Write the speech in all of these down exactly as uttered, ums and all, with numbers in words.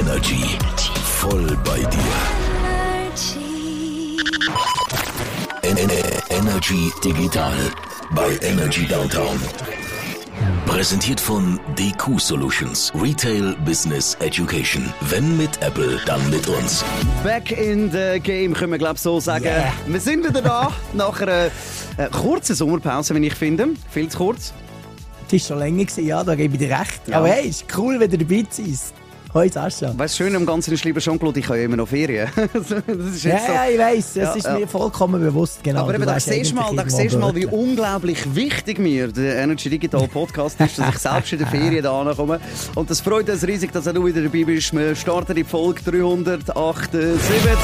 Energy. Voll bei dir. Energy Digital bei Energy Downtown. Präsentiert von D Q Solutions. Retail Business Education. Wenn mit Apple, dann mit uns. Back in the game, können wir glaube so sagen. Yeah. Wir sind wieder da, nach einer äh, kurzen Sommerpause, wenn ich finde. Viel zu kurz. Das war schon länger, ja, da gebe ich dir recht. Ja. Aber hey, ist cool, wenn du dabei bist. Hoi Sascha. Weißt du, schön am Ganzen ist, lieber Jean-Claude, ich habe ja immer noch Ferien. Das ist ja, jetzt so. ja, ich weiss, das ja, ist ja. mir vollkommen bewusst. Genau. Aber eben, da siehst du mal, da siehst mal, wie unglaublich wichtich mir der Energy Digital Podcast ist, dass ich selbst in der Ferien da ankomme. Und das freut uns riesig, dass auch du wieder dabei bist. Wir starten die Folge dreihundertachtundsiebzig.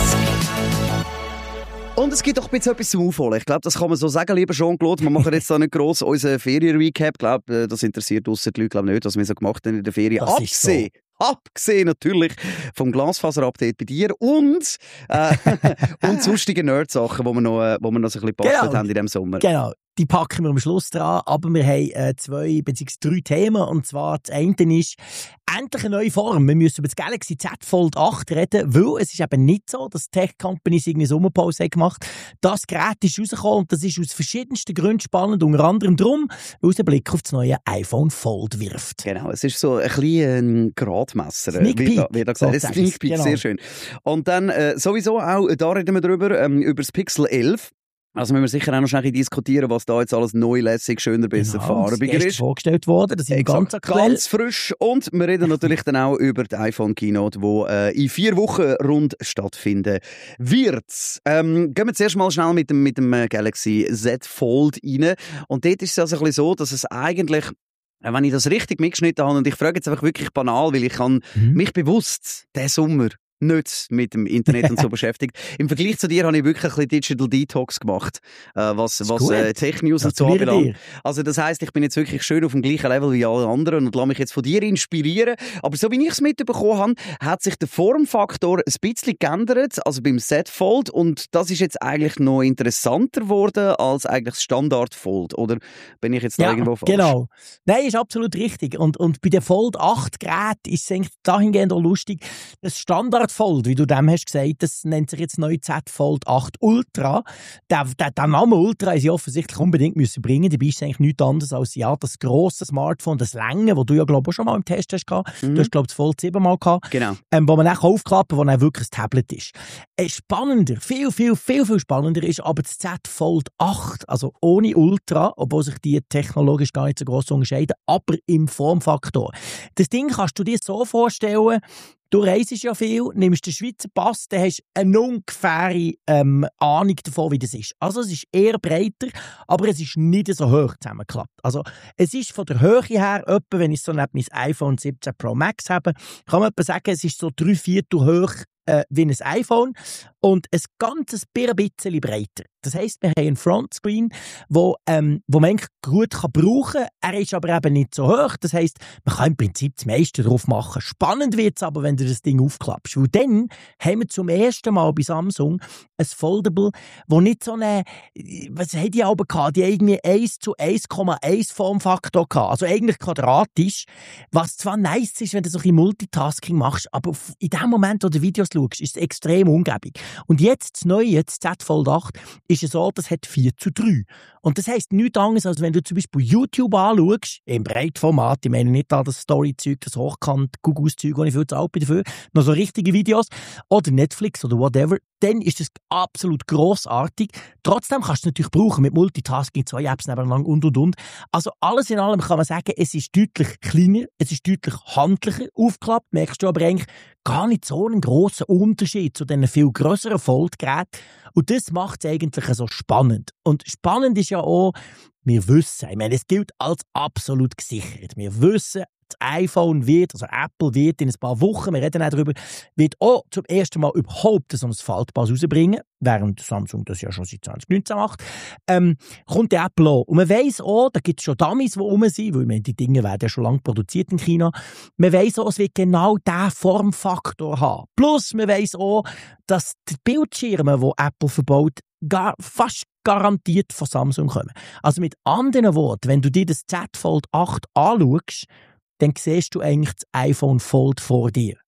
Und es gibt doch ein bisschen etwas zum Aufholen. Ich glaube, das kann man so sagen, lieber Jean-Claude. Wir machen jetzt da nicht gross unseren Ferien-Recap. Ich glaube, das interessiert ausser die Leute glaub nicht, was wir so gemacht haben in der Ferien. Das ist so. Abgesehen natürlich vom Glasfaser-Update bei dir und, äh, und sonstige Nerd-Sachen, die wir noch, äh, wo wir noch so ein bisschen gebastelt genau. haben in diesem Sommer. Genau, die packen wir am Schluss dran, aber wir haben äh, zwei bzw. drei Themen. Und zwar das eine ist endlich eine neue Form. Wir müssen über das Galaxy Z Fold acht reden, weil es ist eben nicht so, dass Tech-Companies irgendwie Sommerpause haben gemacht. Das Gerät ist rausgekommen und das ist aus verschiedensten Gründen spannend, unter anderem darum, weil es einen Blick auf das neue iPhone Fold wirft. Genau, es ist so ein bisschen ein Gradmesser. Sneak Peek. Wie da, wie da gesagt. So Sneak Peek, genau. Sehr schön. Und dann äh, sowieso auch, da reden wir drüber, ähm, über das Pixel elf. Also müssen wir sicher auch noch schnell diskutieren, was da jetzt alles neu, lässig, schöner, besser, genau, farbiger ist. ist. vorgestellt worden, das ist ganz aktuell. Ganz frisch. Und wir reden natürlich dann auch über die iPhone-Keynote, die äh, in vier Wochen rund stattfinden wird. Ähm, gehen wir zuerst mal schnell mit dem, mit dem Galaxy Z Fold rein. Und dort ist es also ein bisschen so, dass es eigentlich, wenn ich das richtig mitgeschnitten habe, und ich frage jetzt einfach wirklich banal, weil ich kann Mhm. mich bewusst diesen Sommer nicht mit dem Internet und so beschäftigt. Im Vergleich zu dir habe ich wirklich ein bisschen Digital Detox gemacht, äh, was, was äh, Tech-News und so anbelangt. Also das heisst, ich bin jetzt wirklich schön auf dem gleichen Level wie alle anderen und lasse mich jetzt von dir inspirieren. Aber so wie ich es mitbekommen habe, hat sich der Formfaktor ein bisschen geändert, also beim Z Fold, und das ist jetzt eigentlich noch interessanter geworden als eigentlich das Standard Fold, oder bin ich jetzt da ja, irgendwo falsch? Genau. Nein, ist absolut richtig. Und, und bei den Fold acht Geräten ist es eigentlich dahingehend auch lustig, das Standard Fold, wie du dem hast gesagt, das nennt sich jetzt neu Z Fold acht Ultra. Der, der, der Name Ultra ist ja offensichtlich unbedingt müssen bringen. Dabei ist es eigentlich nichts anderes als ja, das grosse Smartphone, das Länge, das du ja glaube ich auch schon mal im Test hast gehabt. Mhm. Du hast glaube ich das Fold sieben mal gehabt. Genau. Ähm, wo man auch aufklappen kann, wo dann wirklich ein Tablet ist. Äh, spannender, viel, viel, viel, viel spannender ist aber das Z Fold acht, also ohne Ultra, obwohl sich die technologisch gar nicht so gross unterscheiden, aber im Formfaktor. Das Ding kannst du dir so vorstellen, du reist ja viel, nimmst den Schweizer Pass, dann hast du eine ungefähre ähm, Ahnung davon, wie das ist. Also es ist eher breiter, aber es ist nicht so hoch zusammengeklappt. Also es ist von der Höhe her, etwa, wenn ich so neben mein iPhone siebzehn Pro Max habe, kann man etwa sagen, es ist so drei Viertel hoch äh, wie ein iPhone und ein ganzes bisschen breiter. Das heisst, wir haben einen Frontscreen, wo, ähm, wo man eigentlich gut kann brauchen kann. Er ist aber eben nicht so hoch. Das heisst, man kann im Prinzip das meiste drauf machen. Spannend wird es aber, wenn du das Ding aufklappst. Weil dann haben wir zum ersten Mal bei Samsung ein Foldable, wo nicht so eine, was haben die aber gehabt? Die haben irgendwie eins zu eins Komma eins Formfaktor gehabt. Also eigentlich quadratisch. Was zwar nice ist, wenn du so ein bisschen Multitasking machst, aber in dem Moment, wo du Videos schaust, ist es extrem ungebig. Und jetzt das neue, das Z Fold acht, ist es so, das hat vier zu drei. Und das heisst nichts anderes, als wenn du zum Beispiel YouTube anschaust, im Breitformat, ich meine nicht da das Story-Zeug, das Hochkant-Gugus-Zeug, wo ich viel zu alt bin dafür, noch so richtige Videos, oder Netflix oder whatever, dann ist das absolut grossartig. Trotzdem kannst du es natürlich brauchen mit Multitasking, zwei Apps nebeneinander und und und. Also alles in allem kann man sagen, es ist deutlich kleiner, es ist deutlich handlicher aufgeklappt, merkst du aber eigentlich gar nicht so einen grossen Unterschied zu diesen viel grösseren Fold-Geräten. Und das macht es eigentlich so spannend. Und spannend ist ja auch, wir wissen, ich meine, es gilt als absolut gesichert. Wir wissen, das iPhone wird, also Apple wird in ein paar Wochen, wir reden auch darüber, wird auch zum ersten Mal überhaupt so ein Faltbas rausbringen, während Samsung das ja schon seit zwanzig neunzehn macht, ähm, kommt der Apple auch. Und man weiss auch, da gibt es schon Dummies, die rum sind, weil ich meine, die Dinge werden ja schon lange produziert in China. Man weiss auch, es wird genau diesen Formfaktor haben. Plus, man weiss auch, dass die Bildschirme, die Apple verbaut, gar, fast garantiert von Samsung kommen. Also mit anderen Worten, wenn du dir das Z Fold acht anschaust, dann siehst du eigentlich das iPhone Fold vor dir.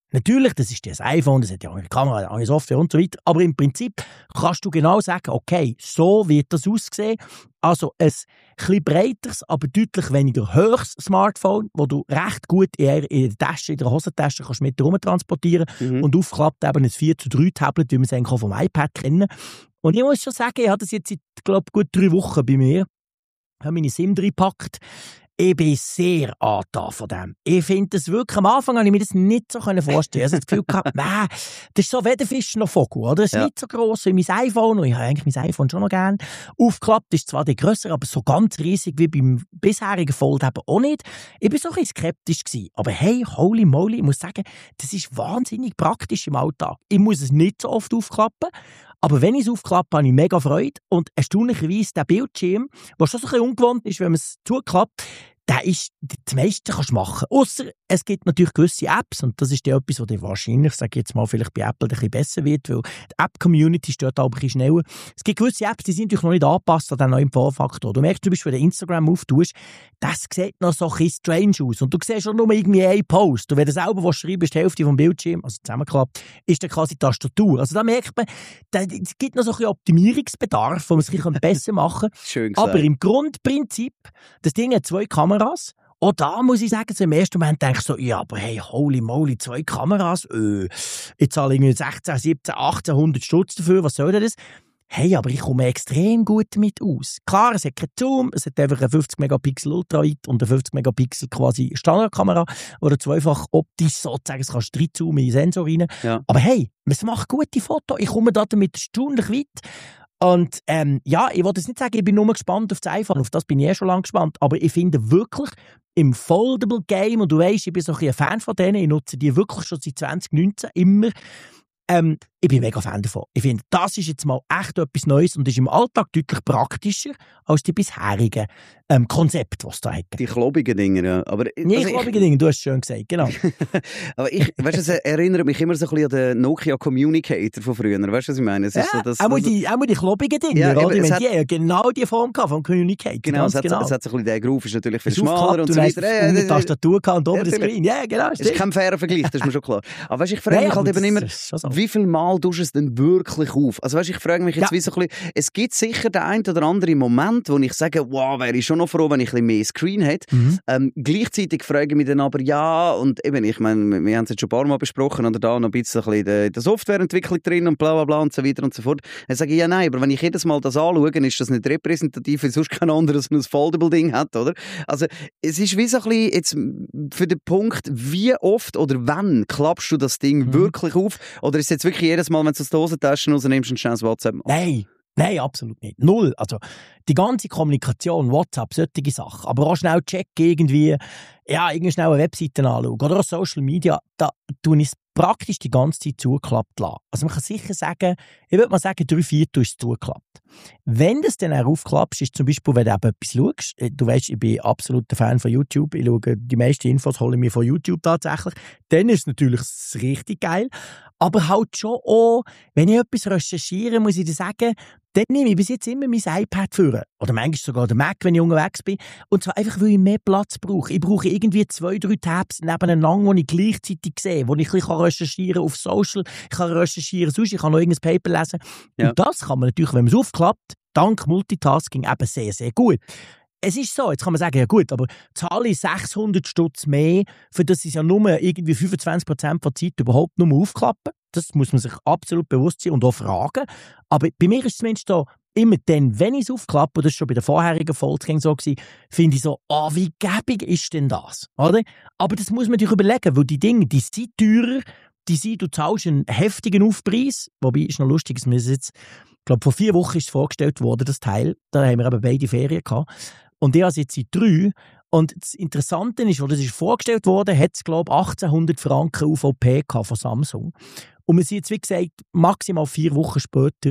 Natürlich, das ist das iPhone, das hat ja eine Kamera, eine Software und so weiter, aber im Prinzip kannst du genau sagen, okay, so wird das aussehen. Also ein bisschen breiteres, aber deutlich weniger hohes Smartphone, das du recht gut in der Tasche, in der Hosentasche kannst mit herumtransportieren mhm. und aufklappt eben ein vier zu drei Tablet, wie wir es eigentlich auch vom iPad kennen. Und ich muss schon sagen, ich habe das jetzt seit, glaube ich, gut drei Wochen bei mir. Ich habe meine SIM reingepackt. Ich bin sehr angetan von dem. Ich finde das wirklich, am Anfang habe ich mir das nicht so vorstellen. Ich habe das Gefühl gehabt, nee, das ist so weder Fisch noch Vogel, oder? Es ist ja. nicht so gross wie mein iPhone, und ich habe eigentlich mein iPhone schon noch gerne. Aufgeklappt ist zwar der grösser, aber so ganz riesig wie beim bisherigen Fold eben auch nicht. Ich war so ein bisschen skeptisch gewesen. Aber hey, holy moly, ich muss sagen, das ist wahnsinnig praktisch im Alltag. Ich muss es nicht so oft aufklappen. Aber wenn ich es aufklappe, habe ich mega Freude. Und erstaunlicherweise der Bildschirm, der schon so ein bisschen ungewohnt ist, wenn man es zuklappt, der ist, das meiste kannst du machen. Ausser es gibt natürlich gewisse Apps, und das ist ja etwas, was dir wahrscheinlich, sage ich jetzt mal, vielleicht bei Apple ein bisschen besser wird, weil die App-Community steht aber ein bisschen schneller. Es gibt gewisse Apps, die sind natürlich noch nicht angepasst an den neuen Vorfaktor. Du merkst zum Beispiel, wenn du Instagram auftust, das sieht noch so ein bisschen strange aus. Und du siehst schon nur irgendwie einen Post. Und wenn du selber schreibst, ist die Hälfte vom Bildschirm, also zusammengeklappt, ist dann quasi die Tastatur. Also da merkt man, es gibt noch so ein bisschen Optimierungsbedarf, wo man es ein bisschen besser machen kann. Schön gesagt. Aber im Grundprinzip, das Ding hat zwei Kameras. Auch da muss ich sagen, so im ersten Moment denke ich so, ja, aber hey, holy moly, zwei Kameras, äh, ich zahle irgendwie sechzehn, siebzehn, achtzehnhundert Stutz dafür, was soll das? Hey, aber ich komme extrem gut damit aus. Klar, es hat keinen Zoom, es hat einfach eine fünfzig Megapixel Ultrawide und eine fünfzig Megapixel quasi Standardkamera, oder zweifach optisch sozusagen, es kannst du reinzoomen in den Sensor rein. Ja. Aber hey, es macht gute Fotos, ich komme da damit erstaunlich weit. Und ähm, ja, ich wollte jetzt nicht sagen, ich bin nur gespannt auf das iPhone, auf das bin ich eh schon lange gespannt, aber ich finde wirklich im Foldable Game, und du weißt, ich bin so ein, ein Fan von denen, ich nutze die wirklich schon seit zwanzig neunzehn immer, ähm, ich bin mega Fan davon. Ich finde, das ist jetzt mal echt etwas Neues und ist im Alltag deutlich praktischer als die bisherigen ähm, Konzepte, die es da hat. Die klobigen Dinge, ja. Aber, nee, also klobigen Dinge, du hast es schön gesagt, genau. Aber ich, weißt du, es erinnert mich immer so ein bisschen an den Nokia Communicator von früher, weißt du, was ich meine? Es ja, ist so, dass, auch, das, die, auch die klobigen Dinge, ja, oder? Eben, hat, die haben genau die Form gehabt vom Communicator. Genau, es hat, genau. Es hat so ein bisschen, der Groove ist natürlich viel schmaler und so weiter. Ja, eine Tastatur gehabt und oben das Screen, ja, genau. Es ist kein fairer Vergleich, das ist mir schon klar. Aber weißt, ich frage mich halt eben immer, wie viel Mal tust du es denn wirklich auf? Also weißt, ich frage mich jetzt ja. wie so ein bisschen, es gibt sicher den einen oder anderen Moment, wo ich sage, wow, wäre ich schon noch froh, wenn ich ein bisschen mehr Screen hätte. Mhm. Ähm, gleichzeitig frage ich mich dann aber, ja, und eben, ich meine, wir haben es jetzt schon ein paar Mal besprochen, oder da noch ein bisschen in der, der Softwareentwicklung drin und bla bla bla und so weiter und so fort. Dann sage ich, ja nein, aber wenn ich jedes Mal das anschaue, ist das nicht repräsentativ, weil sonst kein anderes ein Foldable-Ding hat, oder? Also es ist wie so ein bisschen jetzt für den Punkt, wie oft oder wann klappst du das Ding mhm. wirklich auf? Oder ist es jetzt wirklich jedes Mal, wenn du es aus der Hosentasche rausnimmst, ein schnelles WhatsApp machst? Nein. Nein, absolut nicht. Null. Also, die ganze Kommunikation, WhatsApp, solche Sachen, aber auch schnell checken, irgendwie, ja, irgendwie schnell eine Webseite anschauen oder auch Social Media, da tue ich es praktisch die ganze Zeit zugeklappt lassen. Also, man kann sicher sagen, ich würde mal sagen, drei Viertel ist es zugeklappt. Wenn du es dann auch aufklappst, ist zum Beispiel, wenn du eben etwas schaust, du weißt, ich bin absoluter Fan von YouTube, ich schaue die meisten Infos, hole ich mir von YouTube tatsächlich, dann ist es natürlich richtig geil. Aber halt schon auch, wenn ich etwas recherchiere, muss ich dir sagen, dann nehme ich bis jetzt immer mein iPad führen. Oder manchmal sogar den Mac, wenn ich unterwegs bin. Und zwar einfach, weil ich mehr Platz brauche. Ich brauche irgendwie zwei, drei Tabs nebeneinander, die ich gleichzeitig sehe, wo ich ein bisschen recherchieren kann auf Social, ich kann recherchieren sonst, ich kann noch irgendein Paper lesen. Ja. Und das kann man natürlich, wenn man es aufklappt, dank Multitasking eben sehr, sehr gut. Es ist so, jetzt kann man sagen, ja gut, aber zahle ich sechshundert Stutz mehr, für das ist ja nur irgendwie fünfundzwanzig Prozent der Zeit überhaupt nur aufklappen. Das muss man sich absolut bewusst sein und auch fragen. Aber bei mir ist es zumindest da immer dann, wenn ich es aufklappe, und das war schon bei den vorherigen Folgen so gewesen, finde ich so, oh, wie gäbig ist denn das? Oder? Aber das muss man sich überlegen, weil die Dinge, die sind teurer, die sind, du zahlst einen heftigen Aufpreis, wobei, ist noch lustig, dass wir jetzt, ich glaube, vor vier Wochen ist es vorgestellt worden, das Teil, da haben wir eben beide Ferien gehabt. Und ich habe jetzt seit drei. Und das Interessante ist, als das ist vorgestellt wurde, hat es, glaube ich, achtzehnhundert Franken U V P von Samsung. Und wir sind jetzt, wie gesagt, maximal vier Wochen später.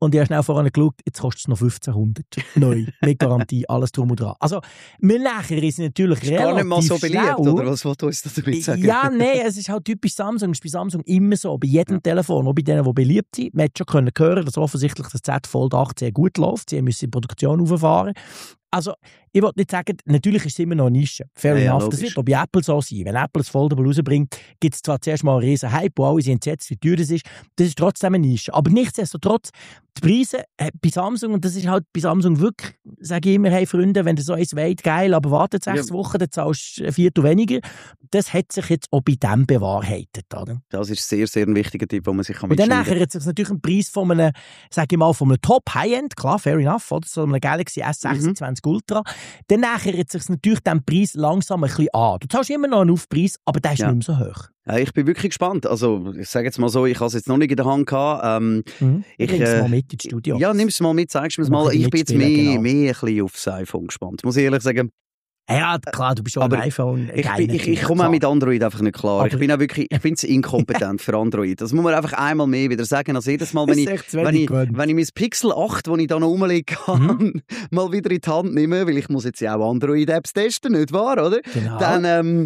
Und ich habe schnell vorhin geschaut, jetzt kostet es noch fünfzehnhundert. Neu, mit Garantie, alles drum und dran. Also, wir näher ist natürlich ist relativ gar nicht mal so beliebt, schnell. Oder was willst du uns damit sagen? Ja, nein, es ist halt typisch Samsung. Es ist bei Samsung immer so, bei jedem ja. Telefon, auch bei denen, die beliebt sind. Man hat schon können hören, dass offensichtlich das Z Fold acht sehr gut läuft. Sie müssen die Produktion hochfahren. Also, ich wollte nicht sagen, natürlich ist es immer noch eine Nische. Fair ja, enough. Ja, das wird auch bei Apple so sein. Wenn Apple das Foldable rausbringt, gibt es zwar zuerst mal einen riesen Hype, wo alle sind entsetzt, wie teuer das ist. Das ist trotzdem eine Nische. Aber nichtsdestotrotz, die Preise äh, bei Samsung, und das ist halt bei Samsung wirklich, sage ich immer, hey Freunde, wenn du so eins wollt, geil, aber wartet sechs ja. Wochen, dann zahlst du ein Viertel weniger. Das hat sich jetzt auch bei dem bewahrheitet. Oder? Das ist sehr, sehr ein wichtiger Tipp, den man sich kann Und dann nachher hat sich natürlich ein Preis von einem, sage ich mal, von einem Top-High-End, klar, fair enough, oder? So einem Galaxy S sechsundzwanzig mhm. Ultra. Dann nachher hat sich natürlich den Preis langsam ein bisschen an. Du zahlst immer noch einen Aufpreis, aber der ist ja. nicht mehr so hoch. Ja, ich bin wirklich gespannt. Also, ich sage jetzt mal so, ich habe es jetzt noch nicht in der Hand gehabt. Ähm, mhm. ich nimm es äh, mal mit ins Studio. Ja, nimm es mal mit, zeigst mir es mal. Ich bin jetzt mehr, genau. mehr ein bisschen aufs iPhone gespannt, muss ich ehrlich sagen. Ja, klar, du bist schon aber ein iPhone. Ich, bin, ich, ich komme auch mit Android einfach nicht klar. Aber ich bin auch wirklich, ich bin zu inkompetent für Android. Das muss man einfach einmal mehr wieder sagen, als jedes Mal, wenn ich, wenn ich, wenn ich mein Pixel acht, das ich da noch rumlegen kann, mhm. mal wieder in die Hand nehme, weil ich muss jetzt ja auch Android-Apps testen, nicht wahr, oder? Genau. Dann, ähm,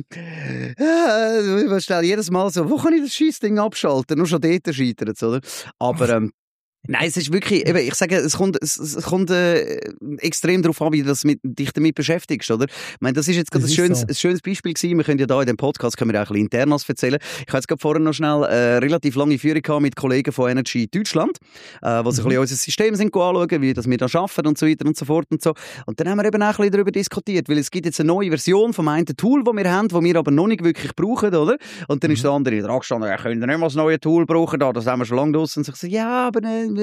äh, stell jedes Mal so, wo kann ich das Scheissding abschalten? Nur schon dort scheitert es, oder? Aber, ähm, nein, es ist wirklich, eben, ich sage, es kommt, es, es kommt äh, extrem darauf an, wie du das mit, dich damit beschäftigst, oder? Ich meine, das ist jetzt gerade ein schönes, so. ein schönes Beispiel gewesen. Wir können ja da in dem Podcast können wir auch ein bisschen Internas erzählen. Ich habe jetzt gerade vorhin noch schnell äh, relativ lange Führung gehabt mit Kollegen von Energy Deutschland, äh, wo sich mhm. ein bisschen unser System sind anschauen, wie das wir da arbeiten und so weiter und so fort und so. Und dann haben wir eben auch ein bisschen darüber diskutiert, weil es gibt jetzt eine neue Version vom einen Tool, das wir haben, das wir aber noch nicht wirklich brauchen, oder? Und dann mhm. ist der andere dran gestanden, ja, können wir nicht mal das neue Tool brauchen, da, das haben wir schon lange draussen. Und ich so, ja, aber ne,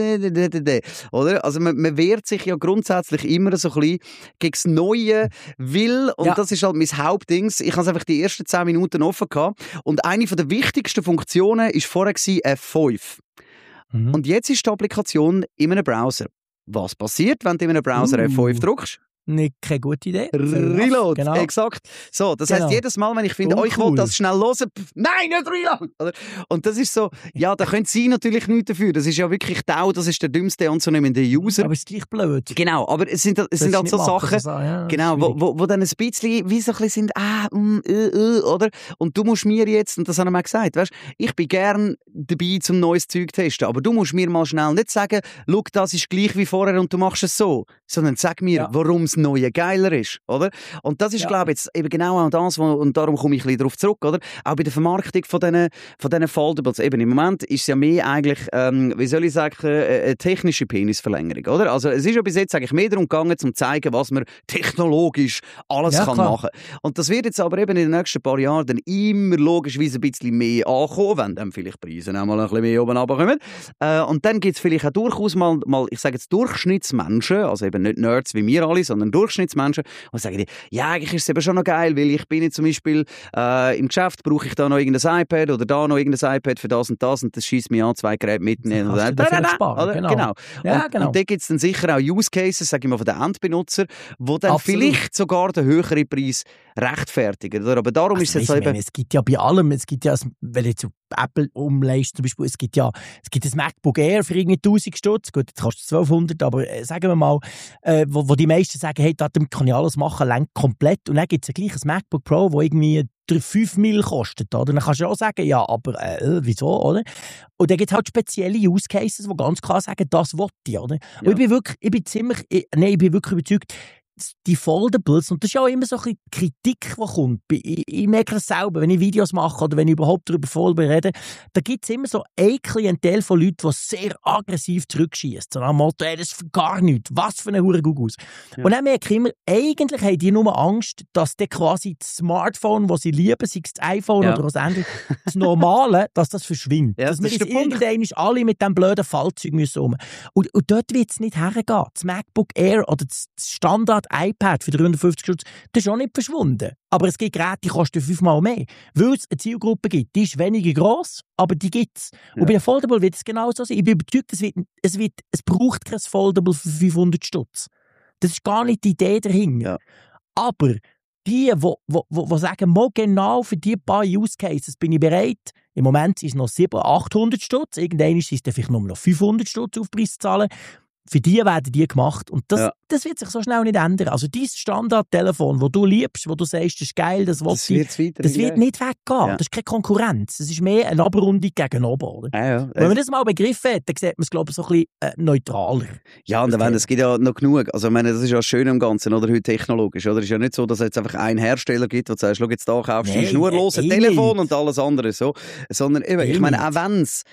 oder? Also man, man wehrt sich ja grundsätzlich immer so ein bisschen gegen das Neue, weil, und ja. das ist halt mein Hauptding, ich habe einfach die ersten zehn Minuten offen gehabt und eine der wichtigsten Funktionen war vorher F fünf. Mhm. Und jetzt ist die Applikation in einem Browser. Was passiert, wenn du in einem Browser uh. F fünf drückst? Nicht keine gute Idee. Reload, genau. Exakt. So, das genau. heisst, jedes Mal, wenn ich finde, oh, ich will das schnell hören, pff, nein, nicht Reload! Und das ist so, ja, da können Sie natürlich nichts dafür. Das ist ja wirklich Tau, das ist der dümmste anzunehmende User. Aber es ist gleich blöd. Genau, aber es sind, es sind halt so Sachen, so, ja, genau, wo, wo, wo dann ein bisschen, wie so ein bisschen sind, ah, mm, äh, äh, oder? Und du musst mir jetzt, und das haben wir mal gesagt, weißt, ich bin gern dabei, zum neues Zeug zu testen, aber du musst mir mal schnell nicht sagen, schau, das ist gleich wie vorher und du machst es so, sondern sag mir, ja. warum das Neue geiler ist, oder? Und das ist, ja. glaube ich, jetzt eben genau auch das, wo, und darum komme ich ein bisschen darauf zurück, oder? Auch bei der Vermarktung von diesen, von diesen Foldables. Eben im Moment ist es ja mehr eigentlich, ähm, wie soll ich sagen, eine technische Penisverlängerung, oder? Also es ist ja bis jetzt eigentlich mehr darum gegangen, um zu zeigen, was man technologisch alles ja, kann klar. machen. Und das wird jetzt aber eben in den nächsten paar Jahren dann immer logischerweise ein bisschen mehr ankommen, wenn dann vielleicht Preise auch mal ein bisschen mehr oben runterkommen. Äh, und dann gibt es vielleicht auch durchaus mal, mal, ich sage jetzt Durchschnittsmenschen, also eben nicht Nerds wie wir alle, sondern Durchschnittsmenschen, und sagen die, ja, eigentlich ist es eben schon noch geil, weil ich bin jetzt zum Beispiel äh, im Geschäft, brauche ich da noch irgendein iPad oder da noch irgendein iPad für das und das und das schießt mir an, zwei Geräte mitnehmen. Und dann, da, da, da, sparen, genau. genau. Ja, und, genau. und da gibt es dann sicher auch Use Cases, sage ich mal, von den Endbenutzer, wo dann Absolut. vielleicht sogar den höheren Preis rechtfertigen. Aber darum also, ist es jetzt eben... Es gibt ja bei allem, es gibt ja, wenn du zu Apple umlegst, zum Beispiel, es gibt ja es gibt ein MacBook Air für irgendwie tausend Stutz, gut, jetzt kostet es zwölfhundert, aber äh, sagen wir mal, äh, wo, wo die meisten sagen, hey, damit kann ich alles machen, lenkt komplett, und dann gibt es ja gleich ein MacBook Pro, das irgendwie fünf Mil kostet, oder? Dann kannst du auch sagen, ja, aber äh, wieso, oder? Und dann gibt es halt spezielle Use Cases, die ganz klar sagen, das will ich, oder? Ja. Und ich bin wirklich, ich bin ziemlich, ich, nein, ich bin wirklich überzeugt, die Foldables, und das ist ja auch immer so ein bisschen Kritik, die kommt. Ich, ich merke das selber, wenn ich Videos mache oder wenn ich überhaupt darüber Foldable rede, da gibt es immer so ein Klientel von Leuten, die sehr aggressiv zurückschießt. So nach dem Motto, ey, das ist gar nichts, was für eine Hure Gugus. Ja. Und dann merke ich immer, eigentlich haben die nur Angst, dass der quasi das Smartphone, das sie lieben, sei es das iPhone ja. oder was anderes, das Normale, dass das verschwindet. Ja, dass das wir jetzt irgendwann alle mit diesem blöden Fallzeug müssen um. Und, und dort wird es nicht hergehen. Das MacBook Air oder das Standard iPad für dreihundertfünfzig Stutz, das ist auch nicht verschwunden. Aber es gibt Geräte, die kosten fünfmal mehr. Weil es eine Zielgruppe gibt. Die ist weniger gross, aber die gibt es. Ja. Und bei der Foldable wird es genauso sein. Ich bin überzeugt, es, wird, es, wird, es braucht kein Foldable für fünfhundert Stutz. Das ist gar nicht die Idee dahinter. Ja. Aber die, die, die, die sagen, mal genau für die paar Use Cases bin ich bereit, Im Moment sind es noch siebenhundert, achthundert Stutz. Irgendwann ist es dann vielleicht nur noch fünfhundert Stutz Aufpreis zu zahlen. Für die werden die gemacht. Und das, ja. das wird sich so schnell nicht ändern. Also dein Standardtelefon, das du liebst, wo du sagst, das ist geil, das, das, ich, das wird nicht weggehen. Ja. Das ist keine Konkurrenz. Das ist mehr eine Abrundung gegen oben. Oder? Ja, ja. Wenn man das mal begriffen hat, dann sieht man es, glaube ich, so ein bisschen äh, neutraler. Ja, und dann, es gibt ja noch genug. Also, ich meine, das ist ja schön im Ganzen, oder heute technologisch. Oder? Es ist ja nicht so, dass es jetzt einfach einen Hersteller gibt, der sagt, schau jetzt da, kaufst du ein schnurloses Telefon und alles andere. So. Sondern eben, ich meine, auch wenn es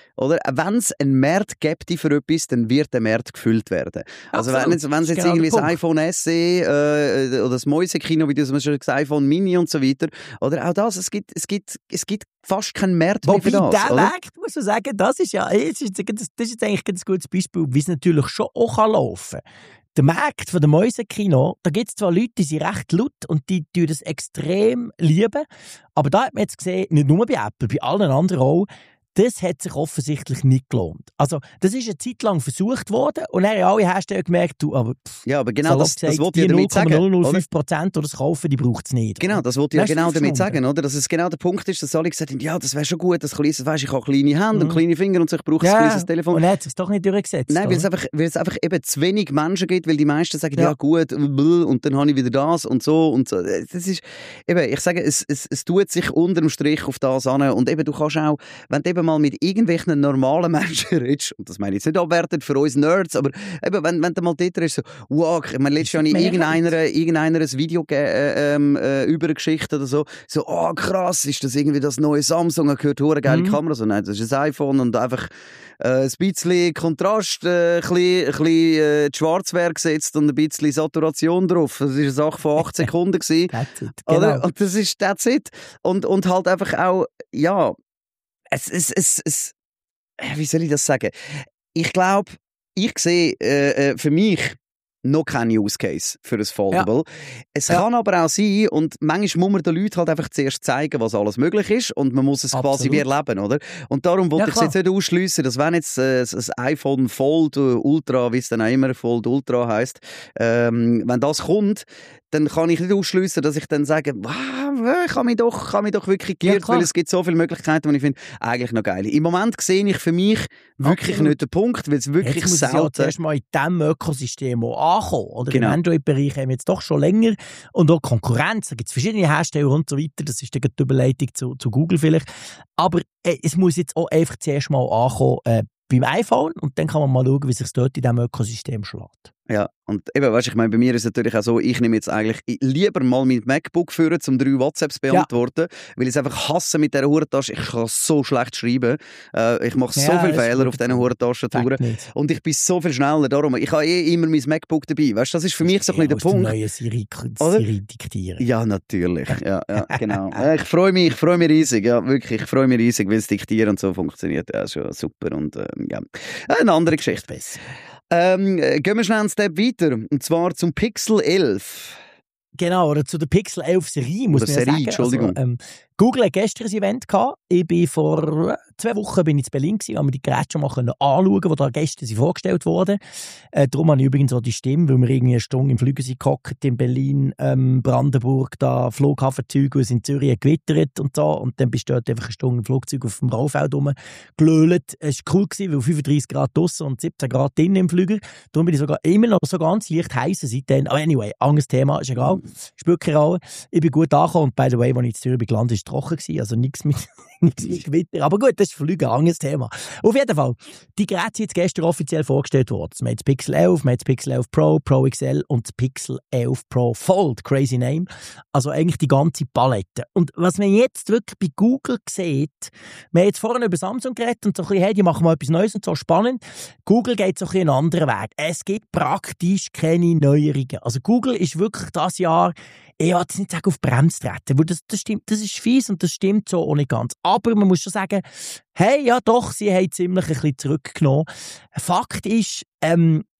einen Markt gibt für etwas, dann wird der Markt gefüllt werden. Also wenn es jetzt, jetzt irgendwie das iPhone S E äh, oder das Mäusekino, wie du es schon gesagt, iPhone Mini und so weiter, oder auch das, es gibt, es gibt, es gibt fast keinen Markt mehr für das. Wobei, der Weg, muss man sagen, das ist ja, das ist, das ist eigentlich ein gutes Beispiel, wie es natürlich schon auch laufen kann. Der Markt von dem Mäusekino, da gibt es zwar Leute, die sind recht laut und die tun das extrem lieben, aber da hat man jetzt gesehen, nicht nur bei Apple, bei allen anderen auch, das hat sich offensichtlich nicht gelohnt. Also, das ist eine Zeit lang versucht worden und dann haben alle Hersteller gemerkt, du, aber, pff, ja, aber genau das, gesagt, das wollte ich damit sagen. Die null Komma null null fünf Prozent, die das kaufen, die braucht es nicht. Genau, das wollte ich ja genau damit sagen, oder? Dass es genau der Punkt ist, dass alle gesagt haben, ja, das wäre schon gut, das kleines, weißt, ich habe kleine Hände mhm. und kleine Finger und so, ich brauche ja, ein kleines Telefon. Und dann hat es doch nicht durchgesetzt. Nein, weil es, einfach, weil es einfach eben zu wenig Menschen gibt, weil die meisten sagen, ja, ja gut, und dann habe ich wieder das und so und so. Das ist, eben, ich sage, es, es, es tut sich unterm Strich auf das an und eben, du kannst auch, wenn du eben mal mit irgendwelchen normalen Menschen redest, und das meine ich jetzt nicht abwertend für uns Nerds, aber eben, wenn, wenn du mal dort ist, so, wow, ich meine, letztes Jahr habe ich irgendeiner, irgendeiner ein Video äh, äh, über eine Geschichte oder so, so, oh krass, ist das irgendwie das neue Samsung, ich gehört, hure geile mhm. Kamera, so, nein, das ist ein iPhone und einfach äh, ein bisschen Kontrast, äh, ein bisschen, ein bisschen äh, Schwarzwerk gesetzt und ein bisschen Saturation drauf. Das war eine Sache von acht Sekunden gewesen. That's it, genau. Und das ist that's it. Und, und halt einfach auch, ja, es, es, es, es wie soll ich das sagen? Ich glaube, ich sehe äh, für mich noch keinen Use Case für ein Foldable. Ja. Es ja. kann aber auch sein, und manchmal muss man den Leuten halt einfach zuerst zeigen, was alles möglich ist, und man muss es Absolut. quasi wie erleben, oder? Und darum wollte ja, ich es jetzt nicht ausschliessen, dass wenn jetzt äh, das iPhone Fold Ultra, wie es dann auch immer Fold Ultra heisst, ähm, wenn das kommt, dann kann ich nicht ausschliessen, dass ich dann sage, wow, ich kann mich doch, kann mich doch wirklich geirrt, ja, weil es gibt so viele Möglichkeiten, die ich finde, eigentlich noch geil. Im Moment sehe ich für mich wirklich Absolut. nicht den Punkt, weil es wirklich jetzt muss selten... Jetzt erst mal in diesem Ökosystem auch ankommen. Oder genau. Im Android-Bereich haben wir jetzt doch schon länger und auch Konkurrenz. Da gibt es verschiedene Hersteller und so weiter. Das ist dann die Überleitung zu, zu Google vielleicht. Aber äh, es muss jetzt auch einfach zuerst mal ankommen äh, beim iPhone, und dann kann man mal schauen, wie sich es dort in diesem Ökosystem schlägt. Ja, und eben, weißt, ich meine, bei mir ist es natürlich auch so, ich nehme jetzt eigentlich lieber mal mein MacBook führen, um drei WhatsApps zu beantworten, ja. weil ich es einfach hasse mit dieser Hurentasche. Ich kann so schlecht schreiben. Äh, ich mache so ja, viele Fehler auf diesen Hurentastaturen. Und ich bin so viel schneller. Darum, ich habe eh immer mein MacBook dabei. Weißt, das ist für mich so ein bisschen der Punkt. Neue Siri, Siri diktieren. Ja, natürlich. Ja, ja, genau. ich freue mich, ich freue mich riesig. Ja, wirklich, ich freue mich riesig, weil das Diktieren und so funktioniert. Ja, ist schon super. Und ähm, ja, eine andere Geschichte. Besser. Ähm, gehen wir schnell einen Step weiter, und zwar zum Pixel elf. Genau, oder zu der Pixel elf Serie, muss oder man Serie, sagen. Entschuldigung. Also, ähm, Google hat gestern ein Event gehabt. Ich bin vor zwei Wochen bin ich in Berlin gewesen, haben wir die Geräte schon mal anschauen, die da gestern vorgestellt wurden. Äh, darum habe ich übrigens auch die Stimme, weil wir irgendwie eine Stunde im Flüger sind gehockt, in Berlin, ähm, Brandenburg, da Flughafenzeuge, es in Zürich gewittert und so. Und dann bist du dort einfach eine Stunde im Flugzeug auf dem Rollfeld rumgelöhlt. Es war cool gewesen, weil fünfunddreissig Grad draussen und siebzehn Grad drinnen im Flüger. Darum bin ich sogar immer noch so ganz leicht heiß seitdem. Aber anyway, anderes Thema, ist egal. Spielt keine Rolle. Ich bin gut angekommen, und by the way, als ich in Zürich gelandet bin, war es trocken gewesen, also nichts mit, nichts mit Gewitter. Aber gut, das ist Flüge ein anderes Thema. Auf jeden Fall, die Geräte sind jetzt gestern offiziell vorgestellt worden. Wir haben das Pixel elf, wir haben das Pixel elf Pro, Pro X L und das Pixel elf Pro Fold. Crazy name. Also eigentlich die ganze Palette. Und was man jetzt wirklich bei Google sieht, wir haben jetzt vorhin über Samsung geredet und so ein bisschen, hey, die machen mal etwas Neues und so spannend. Google geht so ein bisschen einen anderen Weg. Es gibt praktisch keine Neuerungen. Also Google ist wirklich das Jahr, ich will jetzt nicht sagen, auf Bremse treten, weil das, das stimmt, das ist fies und das stimmt so auch nicht ganz. Aber man muss schon sagen, hey, ja doch, sie haben ziemlich ein bisschen zurückgenommen. Fakt ist, ähm,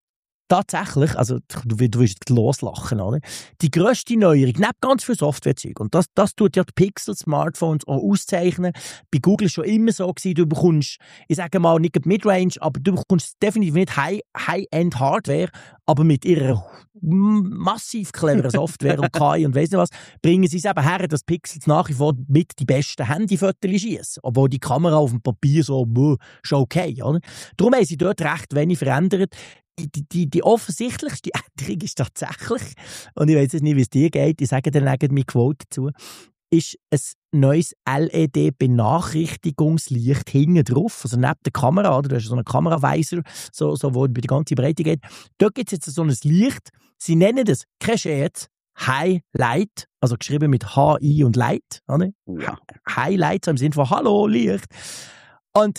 tatsächlich, also du, du wirst loslachen, oder? Die grösste Neuerung, neben ganz viel Softwarezeug, und das, das tut ja die Pixel-Smartphones auch auszeichnen. Bei Google schon immer so gewesen, du bekommst, ich sage mal, nicht Midrange, aber du bekommst definitiv nicht High, High-End-Hardware, aber mit ihrer massiv cleveren Software und K I und weiss nicht was, bringen sie es eben her, dass Pixels nach wie vor mit die besten Handyfotos schießen. Obwohl die Kamera auf dem Papier so, buh, schon okay, oder? Darum haben sie dort recht wenig verändert. Die, die, die offensichtlichste Änderung ist tatsächlich, und ich weiss jetzt nicht, wie es dir geht, ich sage dir neben meine Quote dazu, ist ein neues L E D-Benachrichtigungslicht hinten drauf, also neben der Kamera, oder? Du hast so einen Kameravisor, so, so, wo über die ganze Breite geht. Dort gibt es jetzt so ein Licht, sie nennen das, kein Scherz, Highlight, also geschrieben mit H I und Light, oder? Ja. Highlight, so im Sinne von Hallo, Licht. Und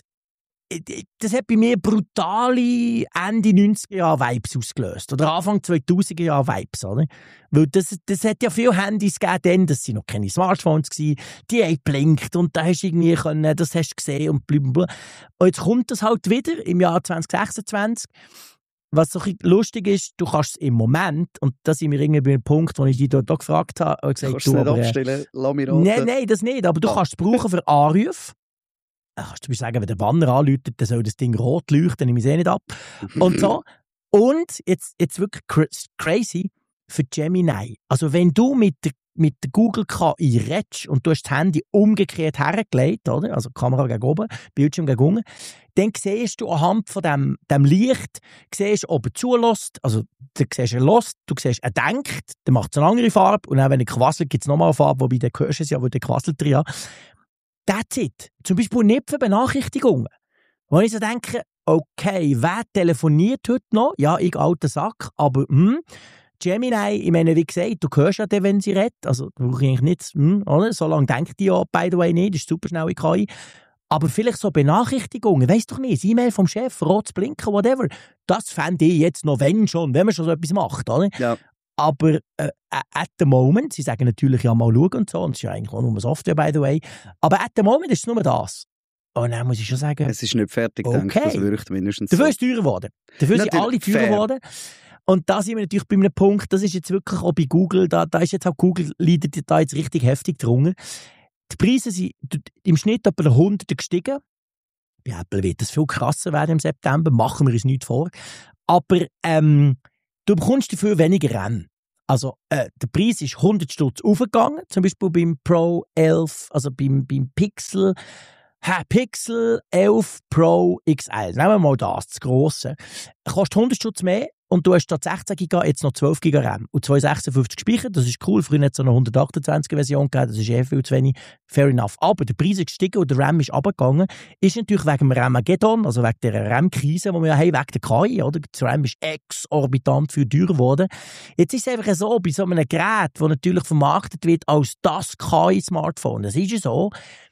das hat bei mir brutale Ende neunziger Jahre Vibes ausgelöst. Oder Anfang zweitausender Jahre Vibes. Oder? Weil das, das hat ja viele Handys gegeben, das waren noch keine Smartphones gewesen, die haben geblinkt und da hast du irgendwie können, das hast du gesehen und blablabla. Und jetzt kommt das halt wieder im Jahr zwanzig sechsundzwanzig. Was so ein lustig ist, du kannst es im Moment, und da sind wir irgendwie bei einem Punkt, wo ich dich dort auch gefragt habe, und gesagt, kannst du es nicht abstellen, lass mich raten. Nein, nein, das nicht, aber du ah. kannst es brauchen für Anrufe. Dann kannst du sagen, wenn der Banner anläutet, dann soll das Ding rot leuchten, dann nehme ich es eh nicht ab. Und so. Und jetzt, jetzt wirklich crazy für Gemini. Also wenn du mit der, mit der Google K I redest und du hast das Handy umgekehrt hergelegt, oder? Also Kamera gegen oben, Bildschirm gegen unten, dann siehst du anhand von dem, dem Licht, siehst, ob er zulässt, also du siehst, er lässt, du siehst, er denkt, dann macht es eine andere Farbe und dann, wenn er quasselt, gibt es nochmal eine Farbe, wobei der hörst es ja, wo der quasselt drin hat. That's it. Zum Beispiel nicht für Benachrichtigungen. Wo ich so denke, okay, wer telefoniert heute noch? Ja, ich alter Sack, aber hm, Gemini, ich meine, wie gesagt, du hörst ja den, wenn sie redet, also brauche ich eigentlich nicht, hm, oder? So lange denkt die ja, by the way, nicht, das ist super schnell in K I. Aber vielleicht so Benachrichtigungen, weiss doch nicht, das E-Mail vom Chef, rotes Blinken, whatever, das fände ich jetzt noch, wenn schon, wenn man schon so etwas macht, oder? Ja. Aber äh, at the moment, sie sagen natürlich ja mal schauen und so, und es ist ja eigentlich auch nur Software, by the way, aber at the moment ist es nur das. Und dann muss ich schon sagen, es ist nicht fertig, okay. denke ich, das wirkt mindestens Dafür so. ist es teurer geworden. Dafür sind alle teurer geworden. Und da sind wir natürlich bei einem Punkt, das ist jetzt wirklich auch bei Google, da, da ist jetzt auch Google, leidet da jetzt richtig heftig drunter. Die Preise sind im Schnitt etwa hundert gestiegen. Bei Apple wird das viel krasser werden im September, machen wir uns nichts vor. Aber ähm, du bekommst dafür weniger RAM. Also äh, der Preis ist hundert Stutz aufgegangen, zum Beispiel beim Pro elf, also beim, beim Pixel, ha, Pixel elf Pro X L. Nehmen wir mal das, das grosse. Kostet hundert Stutz mehr und du hast statt sechzehn Gigabyte jetzt noch zwölf Gigabyte RAM und zweihundertsechsundfünfzig gespeichert. Das ist cool, früher hat es so eine hundertachtundzwanziger Version gegeben, das ist eh viel zu wenig, fair enough. Aber der Preis ist gestiegen und der RAM ist runtergegangen. Ist natürlich wegen dem Ramageddon, also wegen der RAM-Krise, die wir ja haben, wegen der K I, oder? Das RAM ist exorbitant viel teurer geworden. Jetzt ist es einfach so, bei so einem Gerät, das natürlich vermarktet wird als das K I-Smartphone, das ist ja so,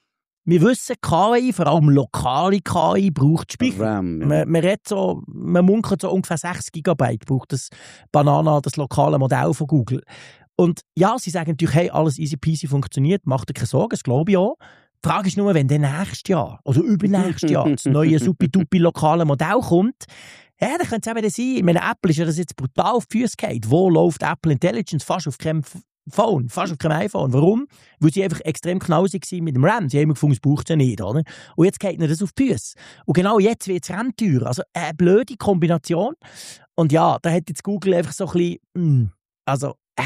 wir wissen, K I, vor allem lokale K I, braucht Speicher. RAM, ja. man, man, redet so, man munkelt so ungefähr sechs Gigabyte, braucht das Banana, das lokale Modell von Google. Und ja, sie sagen natürlich, hey, alles easy peasy funktioniert, macht dir keine Sorgen, das glaube ich auch. Die Frage ist nur, wenn dann nächstes Jahr, oder übernächstes Jahr, das neue supi-dupi lokale Modell kommt, ja, dann könnte es eben sein, ich meine, Apple ist ja das jetzt brutal auf die Füße gefallen. Wo läuft Apple Intelligence fast auf keinem Phone, fast auf keinem iPhone. Warum? Weil sie einfach extrem knausig waren mit dem RAM. Sie haben immer gefunden, es braucht es ja nicht. Oder? Und jetzt geht ihnen das auf die Füße. Und genau jetzt wird es RAM teurer. Also eine blöde Kombination. Und ja, da hat jetzt Google einfach so ein bisschen, mh, also, äh,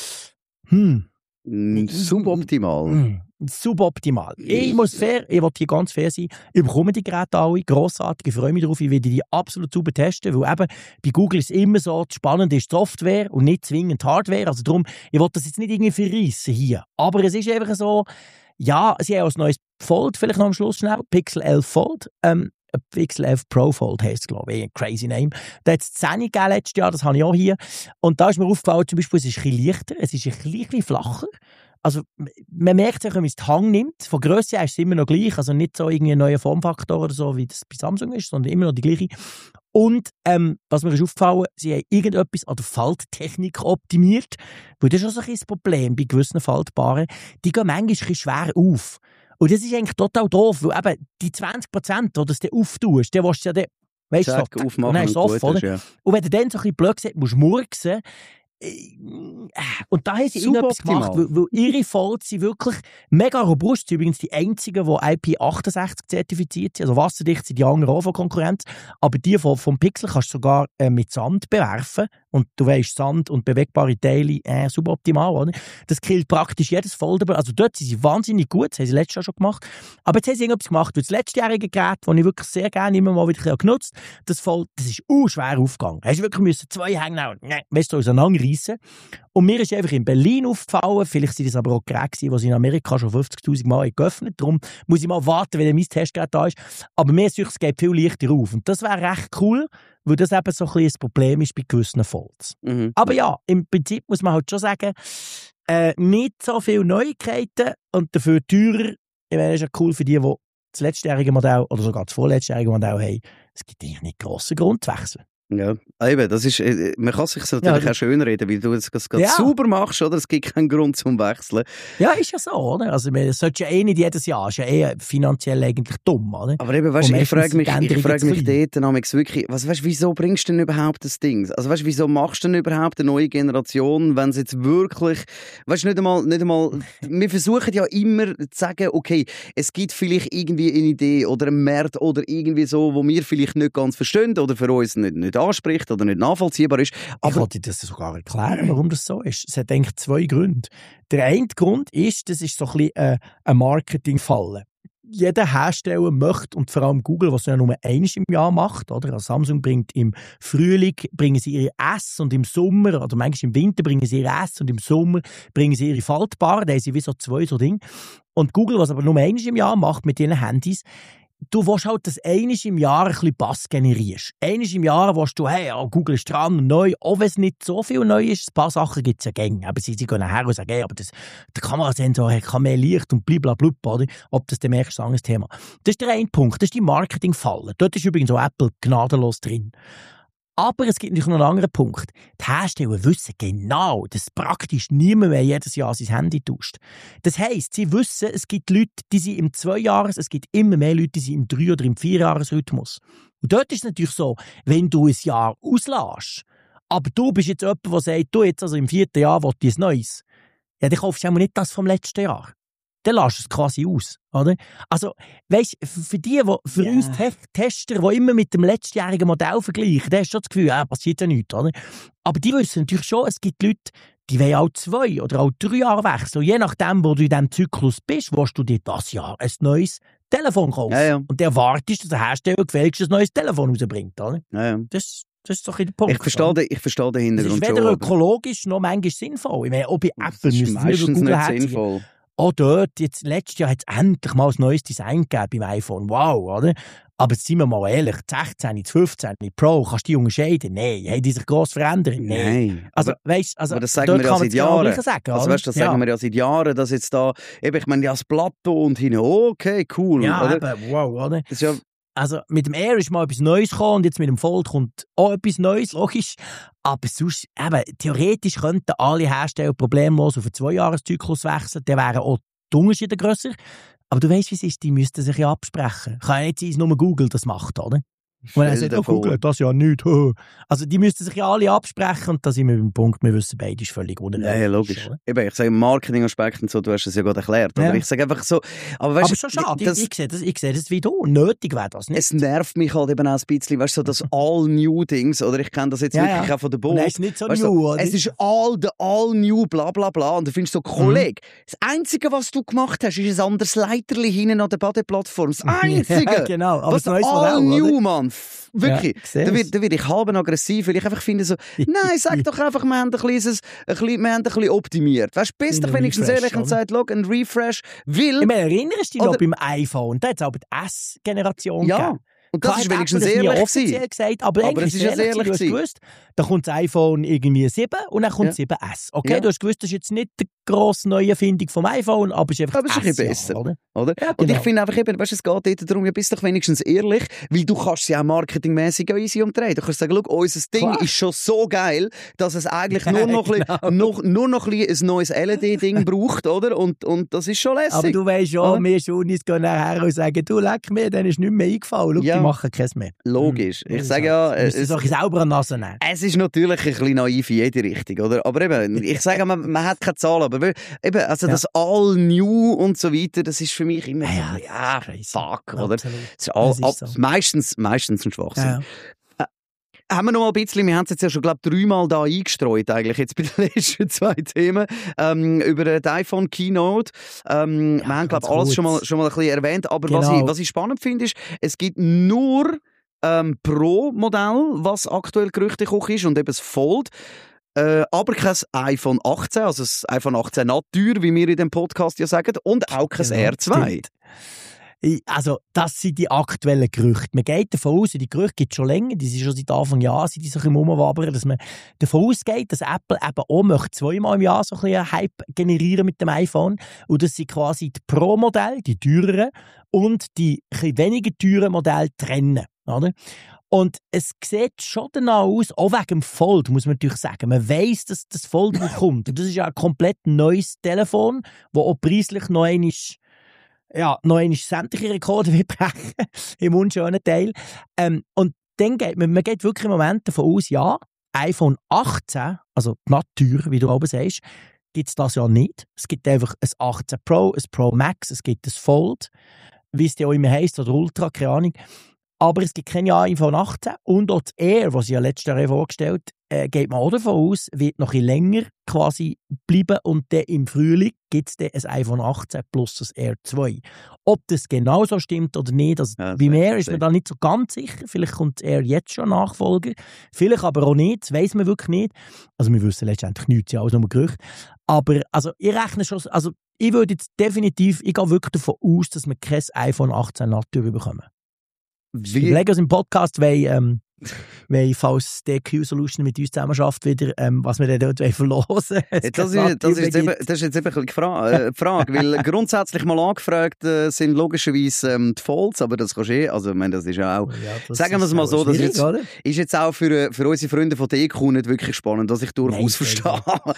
hm. Suboptimal. Mm, suboptimal. Ich muss fair, ich will hier ganz fair sein, ich bekomme die Geräte alle, grossartig, ich freue mich darauf, ich werde die absolut super testen, weil eben bei Google ist es immer so, das Spannende ist Software und nicht zwingend Hardware, also darum, ich will das jetzt nicht irgendwie verreissen hier, aber es ist einfach so, ja, sie haben auch ein neues Fold, vielleicht noch am Schluss schnell, Pixel elf Fold, ähm, Pixel elf Pro Fold heisst es, glaube ich, ein crazy name. Da hat es zehn gegeben letztes Jahr, das habe ich auch hier. Und da ist mir aufgefallen, zum Beispiel, es ist ein bisschen leichter, es ist ein bisschen flacher. Also, man merkt es, wenn man es die Hand nimmt. Von Grösse her ist es immer noch gleich, also nicht so irgendwie ein neuer Formfaktor oder so, wie das bei Samsung ist, sondern immer noch die gleiche. Und, ähm, was mir ist aufgefallen, sie haben irgendetwas an der Falttechnik optimiert, weil das ist auch so ein bisschen das Problem bei gewissen Faltbaren. Die gehen manchmal ein bisschen schwer auf. Und das ist eigentlich total doof, weil eben die zwanzig Prozent, die du dir auftust, die willst du ja dann, Weißt du, Zack, so, aufmachen und dann ist es und offen, gut oder? ist, ja. Und wenn du dann so ein bisschen blöd siehst, musst du murksen. Und da haben sie irgendetwas gemacht, weil, weil ihre Folds sind wirklich mega robust. Sie sind übrigens die einzigen, die I P achtundsechzig zertifiziert sind, also wasserdicht sind die anderen auch von Konkurrenz. Aber die vom, vom Pixel kannst du sogar äh, mit Sand bewerfen. Und du weisst, Sand und bewegbare Teile, äh, suboptimal, oder? Das killt praktisch jedes Foldable. Also dort sind sie wahnsinnig gut, das haben sie letztes Jahr schon gemacht. Aber jetzt haben sie irgendetwas gemacht, weil das letztjährige Gerät, das ich wirklich sehr gerne immer mal wieder genutzt habe, das, Fold, das ist uh, schwer aufgegangen. Hast du wirklich müssen zwei Hängen und ne, weißt du, auseinanderreissen. Und mir ist einfach in Berlin aufgefallen, vielleicht sind das aber auch Geräte, die sie in Amerika schon fünfzigtausend Mal geöffnet. Darum muss ich mal warten, wenn mein Testgerät da ist. Aber mir ist es geht viel leichter auf. Und das wäre recht cool, weil das eben so ein bisschen ein Problem ist bei gewissen Folds. Mhm. Aber ja, im Prinzip muss man halt schon sagen, äh, nicht so viele Neuigkeiten und dafür teurer. Ich meine, das ist ja cool für die, die das letztjährige Modell oder sogar das vorletztjährige Modell haben. Es gibt eigentlich nicht grossen Grund zu wechseln. Ja, eben, das ist, man kann sich natürlich ja, auch schön reden, weil du es gerade ja. sauber machst, oder? Es gibt keinen Grund zum Wechseln. Ja, ist ja so, oder? Also, man sollte ja eh nicht jedes Jahr, ist ja eh finanziell eigentlich dumm, oder? Aber eben, weißt du, ich frage mich, ich frage mich dort wirklich, was, weißt, wieso bringst du denn überhaupt das Ding? Also, weißt, wieso machst du denn überhaupt eine neue Generation, wenn es jetzt wirklich, weißt du, nicht einmal, nicht einmal, wir versuchen ja immer zu sagen, okay, es gibt vielleicht irgendwie eine Idee oder einen Markt oder irgendwie so, wo wir vielleicht nicht ganz verstehen oder für uns nicht, nicht anspricht oder nicht nachvollziehbar ist. Aber ich wollte dir das sogar erklären, warum das so ist. Es hat eigentlich zwei Gründe. Der eine Grund ist, das ist so ein bisschen äh, ein Marketingfalle. Jeder Hersteller möchte, und vor allem Google, was ja nur einmal im Jahr macht, oder? Also Samsung bringt im Frühling bringen sie ihre S und im Sommer, oder manchmal im Winter bringen sie ihre S und im Sommer bringen sie ihre Faltbare, da haben sie wie so zwei so Dinge. Und Google, was aber nur einmal im Jahr macht mit ihren Handys, du willst halt, dass einmal im Jahr ein bisschen Bass generierst. Einmal im Jahr willst du, hey, oh, Google ist dran und neu, auch wenn es nicht so viel neu ist, ein paar Sachen gibt es ja gängig. Aber sie, sie gehen nachher und sagen, hey, aber das, der Kamerasensor hat kann mehr Licht und blablabla, oder? Ob das, dann merkst du, ist ein anderes Thema. Das ist der eine Punkt, das ist die Marketingfalle. Dort ist übrigens auch Apple gnadenlos drin. Aber es gibt natürlich noch einen anderen Punkt. Die Hersteller wissen genau, dass praktisch niemand mehr jedes Jahr sein Handy tauscht. Das heisst, sie wissen, es gibt Leute, die sind im Zwei-Jahres-, es gibt immer mehr Leute, die sind im Drei- oder im Vier-Jahres-Rhythmus. Und dort ist es natürlich so, wenn du ein Jahr auslässt, aber du bist jetzt jemand, der sagt, du jetzt also im vierten Jahr willst du ein Neues, ja, dann kaufst du auch nicht das vom letzten Jahr. Dann lässt du es quasi aus, oder? Also, weisst, für die, die für yeah. uns Te- Tester, die immer mit dem letztjährigen Modell vergleichen, da hast du schon das Gefühl, ja, passiert ja nichts, oder? Aber die wissen natürlich schon, es gibt Leute, die wollen auch zwei oder auch drei Jahre wechseln. Und je nachdem, wo du in diesem Zyklus bist, willst du dir das Jahr ein neues Telefon kaufen. Ja, ja. Und der erwartest, dass der Hersteller gefälligst ein neues Telefon rausbringt, oder? Ja, ja. Das Das ist doch der Punkt. Ich verstehe den, ich verstehe den Hintergrund schon. Das ist weder ökologisch noch manchmal sinnvoll. Ich meine, auch bei Apple müssen wir über Google nicht sinnvoll. Auch dort, jetzt, letztes Jahr hat es endlich mal ein neues Design gegeben beim iPhone. Wow, oder? Aber jetzt sind wir mal ehrlich, die sechzehn, die fünfzehn, die Pro, kannst du die unterscheiden? Nein. Haben die sich gross verändert? Nein. Nein. Also, aber, weißt, also, aber das sagen wir ja seit Jahren. Sagen, also, weißt, das ja. sagen wir ja seit Jahren, dass jetzt da, eben, ich meine, ja, das Plateau und hin, okay, cool. Ja, oder? Eben, wow, oder? Das ist ja, also mit dem Air ist mal etwas Neues gekommen und jetzt mit dem Fold kommt auch etwas Neues, logisch. Aber sonst, eben, theoretisch könnten alle Hersteller problemlos auf einen Zwei-Jahres-Zyklus wechseln, dann wären auch die Unterschiede grösser. Aber du weißt, wie es ist, die müssten sich ja absprechen. Kann ja nicht sein, dass nur Google das macht, oder? Und er sagt, oh, Google, das ja nicht. Also die müssten sich ja alle absprechen und da sind wir beim Punkt, wir wissen, beide ist völlig unerhört. Ja, ja, logisch. Oder? Eben, ich sage Marketing-Aspekt und so, du hast es ja gerade erklärt. Ja. Aber ich sage einfach so... Aber, weißt, aber schon schade, das, ich, ich, sehe das, ich sehe das wie du. Nötig wäre das nicht. Es nervt mich halt eben auch ein bisschen, weißt du, so das All-New-Dings, oder ich kenne das jetzt ja, wirklich ja. auch von der Boot. Nein, es ist nicht so weißt, new, so, es ist all the all-new, bla bla bla. Und du findest so, Kollege, mhm. das Einzige, was du gemacht hast, ist ein anderes Leiterli hinten an der Badeplattform. Das Einzige! Ja, genau, aber was all-new, Mann. Wirklich. Ja, da wird, da wird ich halb aggressiv, weil ich einfach finde so, nein, sag doch einfach, wir haben ein bisschen, ein bisschen, wir haben ein bisschen optimiert. Weißt du, bist doch wenigstens ehrlich und sagst, schau, ein Refresh will... Ich meine, erinnerst du dich noch beim iPhone? Da hat es auch die S-Generation ja. gegeben. Und das ist wenigstens ehrlich offiziell gesagt, aber, aber eigentlich ist es ehrlich, ehrlich du hast gewusst, da kommt das iPhone irgendwie sieben und dann kommt ja. sieben S. Okay, ja. du hast gewusst, das ist jetzt nicht die grosse neue Erfindung vom iPhone, aber es ist einfach aber es ist S, ein besser, ja, oder? oder? Ja, genau. Und ich finde einfach eben, weißt, es geht dort darum, ja, bist doch wenigstens ehrlich, weil du kannst ja auch marketingmäßig easy umdrehen. Du kannst sagen, schau, unser Ding Klar. ist schon so geil, dass es eigentlich nur noch, genau. ein, noch, nur noch ein, ein neues L E D-Ding braucht, oder? Und, und das ist schon lässig. Aber du weißt schon, wir Schunis gehen nachher und sagen, du leck mir, dann ist nichts mehr eingefallen. Schau, ja. die machen keins mehr. Logisch. Ich sage ja... Es ist auch selber an Nase nehmen. Es ist natürlich ein bisschen naiv in jede Richtung, oder? Aber eben, ich sage, man, man hat keine Zahlen, aber eben, also ja. das All New und so weiter, das ist für mich immer ja, so, ja, fuck, ja, oder? Absolut. Das ist, all, das ist ab, so. meistens, meistens ein Schwachsinn. Ja. Haben wir noch mal ein bisschen, wir haben es jetzt ja schon, glaube ich, dreimal da eingestreut, eigentlich, jetzt bei den letzten zwei Themen, ähm, über die iPhone Keynote. Ähm, ja, wir haben, glaube ich, alles schon mal, schon mal ein bisschen erwähnt, aber genau. was, ich, was ich spannend finde, ist, es gibt nur ähm, Pro-Modell, was aktuell Gerüchtekoch ist, und eben das Fold. Äh, aber kein iPhone achtzehn, also das iPhone achtzehn Natur, wie wir in dem Podcast ja sagen, und auch kein genau, R zwei. Stimmt. Also, das sind die aktuellen Gerüchte. Man geht davon aus, die Gerüchte gibt es schon länger, die sind schon seit Anfang Jahr, sind die so ein bisschen rumwabern, dass man davon ausgeht, dass Apple eben auch möchte zweimal im Jahr so ein bisschen einen Hype generieren mit dem iPhone. Und das sind quasi die Pro-Modelle, die teureren, und die ein bisschen weniger teuren Modelle trennen. Oder? Und es sieht schon danach aus, auch wegen dem Fold, muss man natürlich sagen. Man weiss, dass das Fold kommt. Und das ist ja ein komplett neues Telefon, das auch preislich noch einmal ja, noch einmal sämtliche Rekorde will brechen, im unschönen Teil. Ähm, und dann geht man, man geht wirklich im Moment davon aus, ja, iPhone achtzehn, also die Natur, wie du oben sagst, gibt es das ja nicht. Es gibt einfach ein achtzehn Pro, ein Pro Max, es gibt ein Fold, wie es ja auch immer heisst, oder Ultra, keine Ahnung. Aber es gibt kein iPhone achtzehn und auch das Air, was ich ja letztes Jahr vorgestellt habe, äh, geht man auch davon aus, wird noch ein bisschen länger quasi bleiben und dann im Frühling gibt es dann ein iPhone achtzehn plus das Air zwei. Ob das genau so stimmt oder nicht, also ja, beim Air ist man da nicht so ganz sicher. Vielleicht kommt das Air jetzt schon Nachfolger, vielleicht aber auch nicht, das weiss man wirklich nicht. Also wir wissen letztendlich nichts, ja, alles nur Gerüchte. Aber also ich rechne schon, also ich würde jetzt definitiv, ich gehe wirklich davon aus, dass wir kein iPhone achtzehn Natur bekommen. Die Legos im Podcast wollen, ähm, wollen, falls D Q Solution mit uns zusammen schafft, wieder, ähm, was wir dann dort verlosen wollen. Das, ist, das, ist eben, das ist jetzt eben die Frage, äh, Frage weil grundsätzlich mal angefragt äh, sind logischerweise ähm, die Folds, aber das kannst du eh, also ich meine, das ist ja auch, ja, sagen wir es mal so, das ist jetzt, ist jetzt auch für, für unsere Freunde von D Q nicht wirklich spannend, was ich durchaus Nein, verstehe.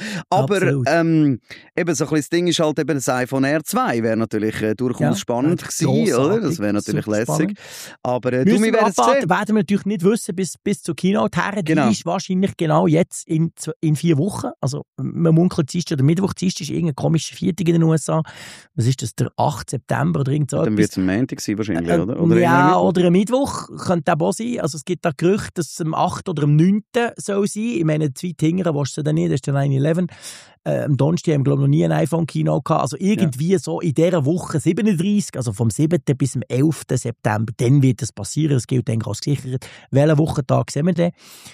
Aber ähm, eben so ein bisschen das Ding ist halt eben das iPhone R zwei wäre natürlich äh, durchaus ja, spannend gewesen, oder? Das wäre natürlich lässig. Aber äh, du, wir werden es sehen. Werden wir natürlich nicht wissen, bis, bis zur Keynote her. Die genau. ist wahrscheinlich genau jetzt in, in vier Wochen. Also man munkelt, Dienstag oder Mittwoch, Dienstag ist irgendein komischer Viertag in den U S A. Was ist das, der achte September oder irgend so? Dann wird es am Montag sein wahrscheinlich, äh, oder? oder ja, oder am Mittwoch könnte auch sein. Also es gibt da Gerüchte, dass es am achten oder am neunten soll sein. Ich meine, zwei Tingere willst du dann nicht, das ist der neun elf. Äh, am Donnerstag haben wir, glaube ich, noch nie ein iPhone-Kino gehabt. Also irgendwie ja. so in dieser Woche siebenunddreißig, also vom siebten bis zum elften September, dann wird das passieren. Das gilt dann als gesichert. Welchen Wochentag sehen wir denn?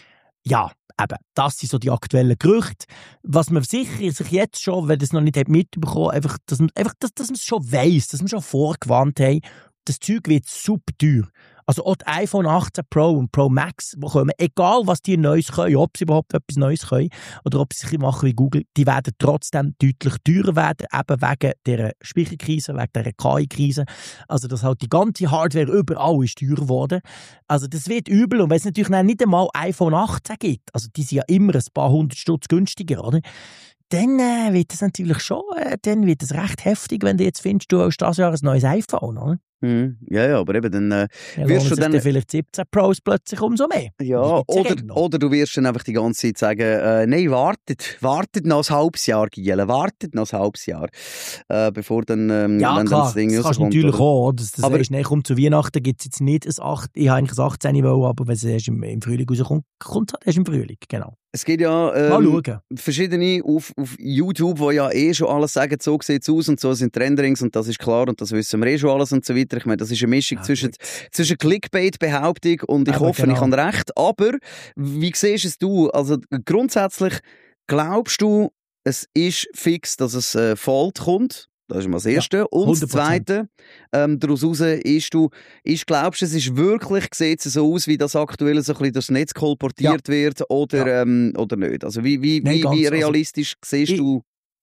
Ja, eben, das sind so die aktuellen Gerüchte. Was man sicher sich jetzt schon, wenn das noch nicht mitbekommen hat, einfach, dass man, einfach, dass, dass man es schon weiss, dass man schon vorgewarnt haben, das Zeug wird super teuer. Also auch die iPhone achtzehn Pro und Pro Max, die kommen, egal was die Neues können, ob sie überhaupt etwas Neues können oder ob sie sich machen wie Google, die werden trotzdem deutlich teurer werden, eben wegen der Speicherkrise, wegen der K I-Krise. Also dass halt die ganze Hardware überall ist teurer geworden. Also das wird übel. Und wenn es natürlich nicht einmal iPhone achtzehn gibt, also die sind ja immer ein paar hundert Stutz günstiger, oder? Dann äh, wird es natürlich schon, äh, dann wird es recht heftig, wenn du jetzt findest, du hast dieses Jahr ein neues iPhone, oder? Mm, ja, ja, aber eben dann äh, ja, wirst du dann... vielleicht siebzehn Pros plötzlich umso mehr. Ja, oder, oder du wirst dann einfach die ganze Zeit sagen, äh, nein, wartet, wartet noch ein halbes Jahr, Giele, wartet noch ein halbes Jahr, äh, bevor dann, ähm, ja, wenn klar, dann das Ding das kannst du natürlich auch, das, das aber weißt, nee, kommt zu Weihnachten, gibt es jetzt nicht ein acht, ich habe eigentlich ein achtzehn wollen, aber wenn es erst im, im Frühling rauskommt, kommt es erst im Frühling, genau. Es gibt ja ähm, verschiedene auf, auf YouTube, die ja eh schon alles sagen, so sieht es aus und so sind Renderings und das ist klar und das wissen wir eh schon alles und so weiter. Ich meine, das ist eine Mischung ja, zwischen, zwischen Clickbait-Behauptung und ich aber hoffe, genau. ich habe recht. Aber wie siehst es du? Also grundsätzlich glaubst du, es ist fix, dass es äh, Fold kommt? Das ist mal das Erste. Ja, und das Zweite, ähm, daraus heraus ist du, ist, glaubst du, es ist wirklich, sieht es so aus, wie das aktuell so ein bisschen das Netz kolportiert ja. wird oder, ja. ähm, oder nicht? Also wie, wie, Nein, wie, wie realistisch also, siehst ich, du?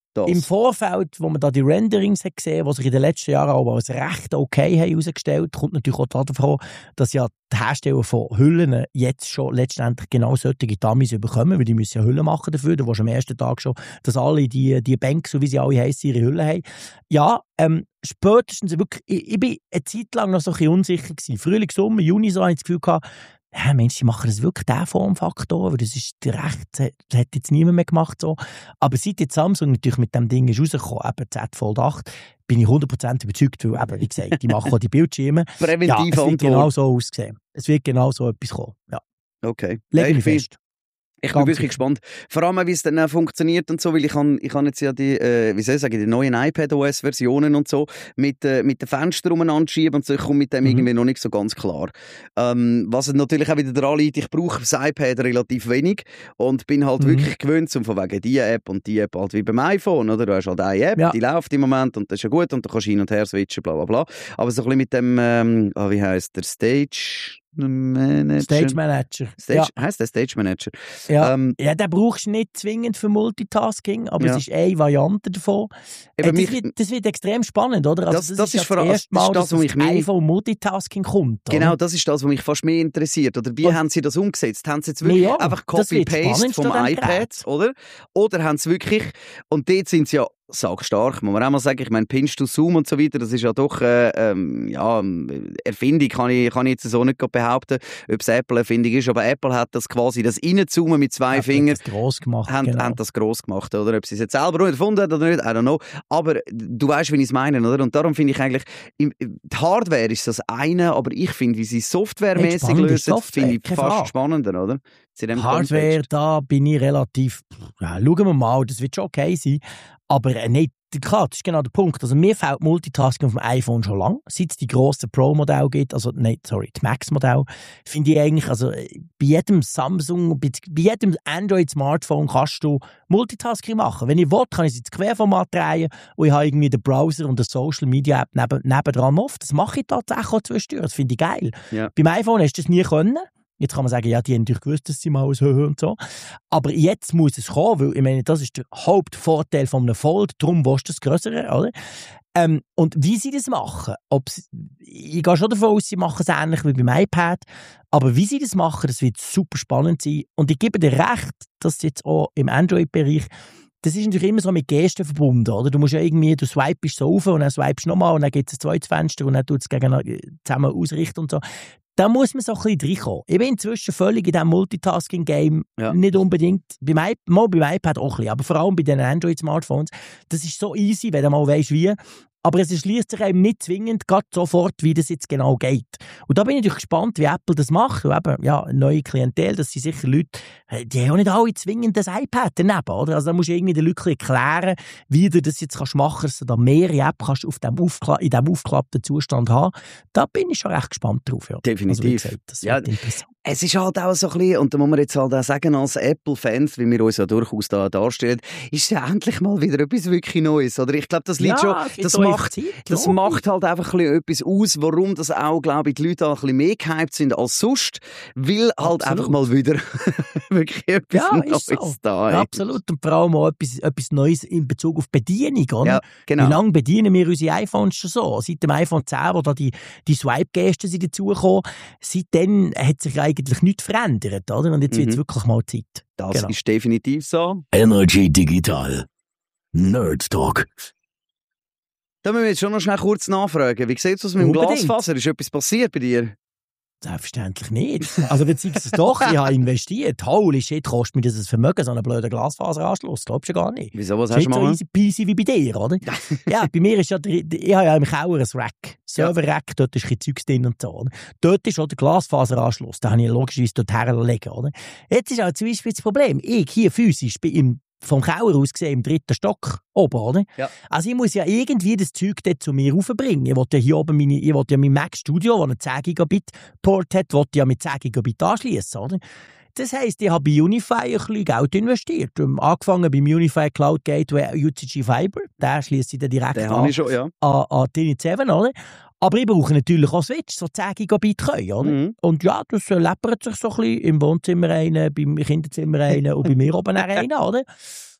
Das. Im Vorfeld, wo man da die Renderings hat gesehen, die sich in den letzten Jahren auch als recht okay haben herausgestellt, kommt natürlich auch davon, dass ja die Hersteller von Hüllen jetzt schon letztendlich genau solche Dummies bekommen, weil die müssen ja Hüllen machen dafür. Da warst du am ersten Tag schon, dass alle die, die Banks, so wie sie alle heissen, ihre Hüllen haben. Ja, ähm, spätestens wirklich, ich, ich bin eine Zeit lang noch so ein bisschen unsicher gewesen. Frühling, Sommer, Juni, so habe ich das Gefühl gehabt, ja, Mensch, die machen das wirklich den Formfaktor, weil das ist recht, das hat jetzt niemand mehr gemacht so. Aber seit jetzt Samsung natürlich mit dem Ding ist rausgekommen, eben Z Fold acht, bin ich hundert Prozent überzeugt, weil eben, wie gesagt, die machen auch die Bildschirme. Präventiv ja, es wird genau so aussehen. Es wird genau so etwas kommen, ja. Okay. Leg mich fest. Ich bin wirklich gespannt. Vor allem, wie es dann auch funktioniert und so, weil ich habe ich hab jetzt ja die, äh, wie soll ich sagen, die neuen iPadOS-Versionen und so mit, äh, mit den Fenstern umeinander schieben und so. Ich komme mit dem mhm. irgendwie noch nicht so ganz klar. Ähm, was natürlich auch wieder daran liegt, ich brauche das iPad relativ wenig und bin halt mhm. wirklich gewöhnt, um von wegen die App und die App halt wie beim iPhone, oder? Du hast halt eine App, ja. die läuft im Moment und das ist ja gut und du kannst hin und her switchen, bla bla bla. Aber so ein bisschen mit dem, ähm, oh, wie heisst der, Stage... Manager. Stage Manager. Stage, ja. Heisst der Stage Manager? Ja, ähm, ja, den brauchst du nicht zwingend für Multitasking, aber ja. es ist eine Variante davon. Äh, das, mich, wird, das wird extrem spannend, oder? Also das, das, das ist, ist ja das erste Mal, das, dass das, das iPhone Multitasking kommt. Genau, oder? das ist das, was mich fast mehr interessiert. Oder wie und, haben sie das umgesetzt? Haben sie jetzt wirklich ja, einfach Copy-Paste vom iPad, oder? Oder haben sie wirklich, und dort sind sie ja sagstark, muss man auch mal sagen. Ich meine, Pinch to Zoom und so weiter, das ist ja doch äh, ähm, ja, Erfindung, kann ich, kann ich jetzt so nicht behaupten, ob es Apple-Erfindung ist, aber Apple hat das quasi, das Reinzoomen mit zwei Fingern, das gross gemacht, haben, genau. haben das gross gemacht, oder? Ob sie es jetzt selber erfunden hat oder nicht, I don't know. Aber du weißt, wie ich es meine, oder? Und darum finde ich eigentlich, die Hardware ist das eine, aber ich finde, wie sie softwaremäßig lösen, finde ich fast Frage. spannender, oder? Hardware, Kontext. Da bin ich relativ, ja, schauen wir mal, das wird schon okay sein. Aber äh, nicht, klar, das ist genau der Punkt. Also mir fehlt Multitasking auf dem iPhone schon lange. Seit es die grossen Pro-Modelle gibt, also nein, sorry, die Max-Modelle, finde ich eigentlich, also bei jedem Samsung, bei, bei jedem Android-Smartphone kannst du Multitasking machen. Wenn ich will, kann ich es ins Querformat drehen und ich habe irgendwie den Browser und die Social-Media-App neben, nebendran offen. Das mache ich tatsächlich auch zwischendurch. Das finde ich geil. Ja. Beim iPhone hast du das nie können. Jetzt kann man sagen, ja, die haben natürlich gewusst, dass sie mal aus Höhe und so. Aber jetzt muss es kommen, weil ich meine, das ist der Hauptvorteil von einem Fold, darum willst du das Größere, oder? Ähm, und wie sie das machen, ob sie, ich gehe schon davon aus, sie machen es ähnlich wie beim iPad, aber wie sie das machen, das wird super spannend sein. Und ich gebe dir recht, dass jetzt auch im Android-Bereich, das ist natürlich immer so mit Gesten verbunden, oder? Du musst ja irgendwie, du swipest so rauf und dann swipest du nochmal und dann gibt es ein zweites Fenster und dann tut es gegen, zusammen ausrichten und so. Da muss man so ein bisschen reinkommen. Ich bin inzwischen völlig in diesem Multitasking-Game. Ja. Nicht unbedingt. Beim, I- mal beim iPad auch ein bisschen, aber vor allem bei den Android-Smartphones. Das ist so easy, wenn du mal weisst, wie. Aber es schließt sich eben nicht zwingend gerade sofort, wie das jetzt genau geht. Und da bin ich natürlich gespannt, wie Apple das macht. Und eben, ja, eine neue Klientel, das sind sicher Leute, die haben auch nicht alle zwingend das iPad daneben, oder? Also da musst du irgendwie den Leuten erklären, wie du das jetzt kannst machen, dass du da mehrere Apps kannst auf dem Aufkla- in diesem aufgeklappten Zustand haben. Da bin ich schon recht gespannt drauf. Ja. Definitiv. Also, wie gesagt, das ja, wird interessant. Es ist halt auch so ein bisschen, und da muss man jetzt halt auch sagen, als Apple-Fans, wie wir uns ja durchaus da darstellen, ist es ja endlich mal wieder etwas wirklich Neues, oder? Ich glaube, das liegt ja, schon, das macht, Zeit, das macht halt einfach ein bisschen etwas aus, warum das auch, glaube ich, die Leute auch ein bisschen mehr gehypt sind als sonst, weil halt absolut. einfach mal wieder wirklich etwas ja, Neues so. da ist. Ja, absolut, und vor allem auch etwas, etwas Neues in Bezug auf Bedienung, oder? Ja, genau. Wie lange bedienen wir unsere iPhones schon so? Seit dem iPhone zehn, wo da die, die Swipe-Gesten dazugekommen, seitdem hat sich eigentlich nichts verändert. Oder? Und jetzt wird es mhm. wirklich mal Zeit. Das genau. ist definitiv so. Energy Digital. Nerd Talk. Da müssen wir jetzt schon noch schnell kurz nachfragen. Wie sieht es aus mit dem Unbedingt. Glasfaser? Ist etwas passiert bei dir? Selbstverständlich nicht. Also beziehungsweise es doch, ich habe investiert. Holy shit, kostet mir das ein Vermögen, so einen blöden Glasfaseranschluss. Glaubst du gar nicht. Wieso, was ist hast du nicht mal? so easy peasy wie bei dir, oder? Ja, bei mir ist ja, der, ich habe ja im Keller ein Rack. Server-Rack, dort ist ein Zeugs drin und so. Oder? Dort ist auch der Glasfaseranschluss. Den habe ich logischerweise dort herlegen, oder? Jetzt ist auch zum Beispiel das Problem. Ich hier physisch bin im vom Keller aus gesehen im dritten Stock oben, oder? Ja. Also ich muss ja irgendwie das Zeug dort zu mir raufbringen. Ich wollte ja hier oben meine, ich wollte ja mein Mac Studio, das einen zehn Gigabit Port hat, wollte ja mit zehn Gigabit anschließen, oder? Das heisst, ich habe bei Unify ein bisschen Geld investiert. Angefangen beim Unify Cloud Gateway U T G Fiber, der schließt sich dann direkt den an, ich schon, ja. an, an die Init sieben, oder? Aber ich brauche natürlich auch Switch, so zehn Gigabit können, oder? Mhm. Und ja, das äh, läppert sich so ein bisschen im Wohnzimmer rein, beim Kinderzimmer rein und bei mir oben rein, oder?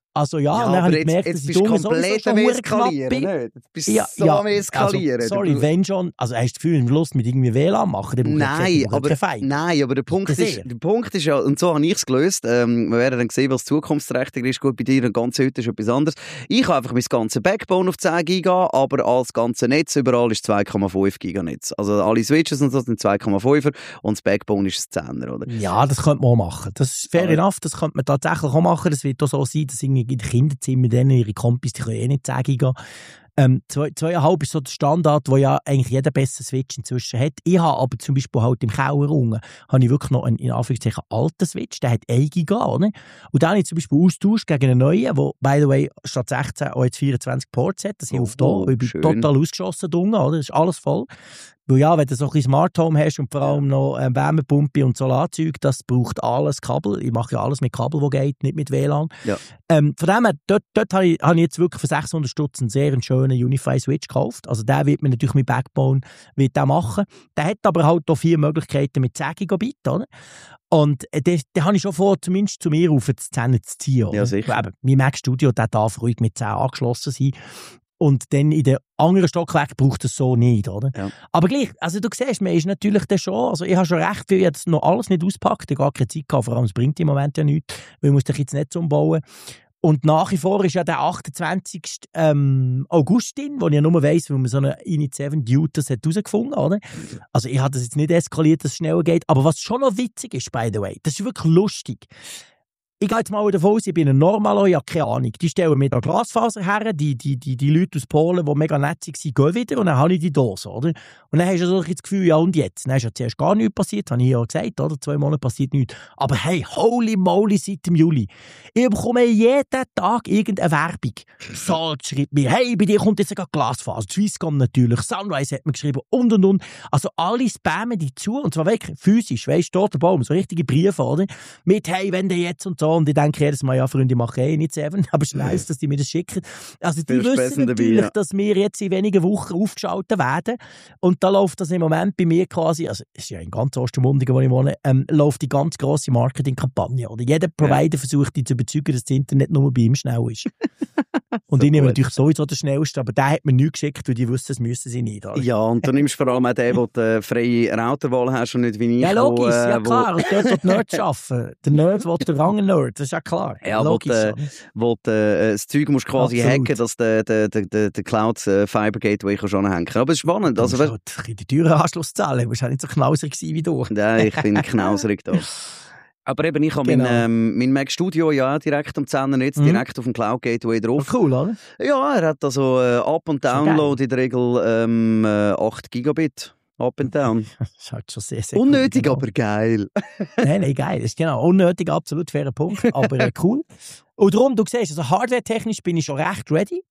Also ja, ja und dann habe ich jetzt, gemerkt, jetzt dass ich bist dunkel komplett sowieso am schon eskalieren, nicht? Jetzt bist du ja, so ja, am eskalieren. Also, sorry, wenn schon, also hast du das Gefühl, Lust mit irgendwie W L A N machen? Dann nein, aber, nein, aber der Punkt, ist, der Punkt ist ja, und so habe ich es gelöst, ähm, wir werden dann sehen, was zukunftsträchtiger ist. Gut, bei dir und ganz heute ist etwas anderes. Ich habe einfach mein ganzes Backbone auf zehn Giga, aber als ganze Netz überall ist zwei Komma fünf Giga Netz. Also alle Switches und so sind zwei Komma fünfer und das Backbone ist ein Zehner, oder? Ja, das könnte man auch machen. Das ist fair enough, das könnte man tatsächlich auch machen. Das wird auch so sein, dass irgendwie die Kinderzimmer denen ihre Kompis, die können eh nicht zehn Giga. Ähm, zwei, zweieinhalb ist so der Standard, wo ja eigentlich jeder besser Switch inzwischen hat. Ich habe aber zum Beispiel halt im Keller unten, habe ich wirklich noch einen, in Anführungszeichen, alten Switch, der hat ein Giga, oder? Und den habe ich zum Beispiel austauscht gegen einen neuen, der, by the way, statt sechzehn auch jetzt vierundzwanzig Ports hat. Das hilft oh, da. Ich bin total ausgeschossen unten, oder? Das ist alles voll. Weil ja, wenn du so ein Smart Home hast und vor allem noch eine Wärmepumpe und Solarzeug, das braucht alles Kabel. Ich mache ja alles mit Kabel, wo geht, nicht mit W L A N. Ja. Ähm, von dem her, dort, dort habe, ich, habe ich jetzt wirklich für sechshundert Stutz einen sehr schönen Unify Switch gekauft. Also der wird mir natürlich mit Backbone wird der machen. Der hat aber halt auch vier Möglichkeiten mit zehn Gigabit, oder? Und äh, den, den habe ich schon vor, zumindest zu mir auf die zehn zu ziehen. Oder? Ja, sicher. Eben, mein Mac Studio, der darf ruhig mit zehn angeschlossen sein. Und dann in den anderen Stockwerken braucht es so nicht, oder? Ja. Aber gleich, also du siehst, man ist natürlich dann schon, also ich habe schon recht viel jetzt noch alles nicht auspackt, ich habe gar keine Zeit gehabt, vor allem es bringt im Moment ja nichts, weil ich muss jetzt Netz umbauen. Und nach wie vor ist ja der achtundzwanzigsten Ähm, August drin, wo ich ja nur weiss, weil man so eine Init sieben Dude das hat herausgefunden, oder? Also ich habe das jetzt nicht eskaliert, dass es schneller geht, aber was schon noch witzig ist, by the way, das ist wirklich lustig. Ich gehe jetzt mal davon aus, ich bin ein Normalo, ich habe keine Ahnung. Die stellen mir da Glasfaser her, die, die, die, die Leute aus Polen, die mega nett waren, gehen wieder und dann habe ich die Dose, oder? Und dann hast du so das Gefühl, ja und jetzt? Dann ist ja zuerst gar nichts passiert, habe ich ja gesagt, oder? Zwei Monate passiert nichts. Aber hey, holy moly, seit dem Juli. Ich bekomme jeden Tag irgendeine Werbung. Salt schreibt mir, hey, bei dir kommt jetzt sogar Glasfaser. Swisscom natürlich, Sunrise hat mir geschrieben und und und. Also alle spammen die zu, und zwar wirklich physisch, weißt du, dort der Baum, so richtige Briefe, oder? Mit, hey, wenn der jetzt und so. Und ich denke jedes Mal, ja, Freunde, ich mache eh nicht Seven, aber es ist nice, dass die mir das schicken. Also die Fürst wissen natürlich, dabei, ja. dass wir jetzt in wenigen Wochen aufgeschaltet werden. Und da läuft das im Moment bei mir quasi, also es ist ja in ganz Ostermundigen, wo ich wohne, ähm, läuft die ganz grosse Marketingkampagne. Oder jeder Provider ja. versucht, dich zu überzeugen, dass das Internet nur bei ihm schnell ist. Und so ich nehme gut. natürlich sowieso den schnellsten, aber der hat mir nichts geschickt, weil die wussten, es müssen sie nicht. Oder? Ja, und du nimmst vor allem auch den, wo du freie Routerwahl hast und nicht wie ich. Ja, logisch, wo, äh, ja klar. Und dort, wo die Nerds arbeiten. Der Nerd will den Rangen-Nerd, das ist ja klar. Ja, logisch. Wo, du, wo du äh, das Zeug musst quasi Absolut. hacken, dass der de, de, de, de Cloud äh, Fiber Gateway schon hängen kann. Aber es ist spannend. Du also, musst halt die teuren Anschluss zahlen. Du musst auch nicht so knauserig sein wie du. Nein, ich bin knauserig da. Aber eben, ich habe genau. mein, ähm, mein Mac Studio ja direkt am Zehner Netz, mhm. direkt auf dem Cloud Gateway drauf. Oh, cool, oder? Ja, er hat also äh, Up- und Download in der Regel ähm, äh, acht Gigabit. Up and down. Das ist halt schon sehr, sehr unnötig, cool, aber geil. Nein, nein, geil. Das ist genau unnötig, absolut fairer Punkt, aber äh, cool. Und darum, du siehst, also hardware-technisch bin ich schon recht ready.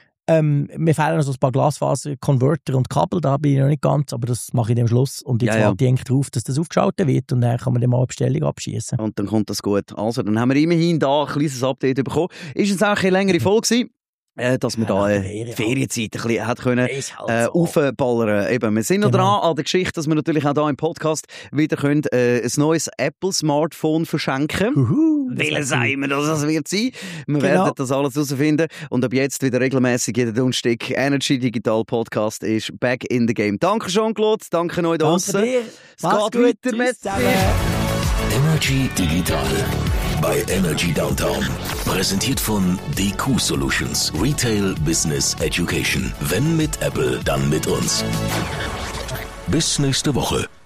Ähm, mir fehlen also ein paar Glasfaser-Converter und Kabel, da bin ich noch nicht ganz, aber das mache ich am Schluss. Und jetzt ja, ja. warte ich darauf, dass das aufgeschaltet wird und dann kann man dann mal eine Bestellung abschießen. Und dann kommt das gut. Also, dann haben wir immerhin da ein kleines Update bekommen. Ist es auch eine längere Folge gewesen? Äh, dass wir ja, da äh, Ferienzeit ein bisschen hat können, halt äh, so. aufballern. Eben, wir sind noch genau. dran an der Geschichte, dass wir natürlich auch hier im Podcast wieder können, äh, ein neues Apple-Smartphone verschenken. Uhu, Welches sagen wir, dass das wird sein? Wir genau. werden das alles herausfinden. Und ab jetzt wieder regelmäßig jeden Donnerstag Energy Digital Podcast ist back in the game. Danke Jean-Claude, danke euch draussen. Danke dir. Es Mach's geht gut. weiter mit Energy Digital bei Energy Downtown. Präsentiert von D Q Solutions. Retail Business Education. Wenn mit Apple, dann mit uns. Bis nächste Woche.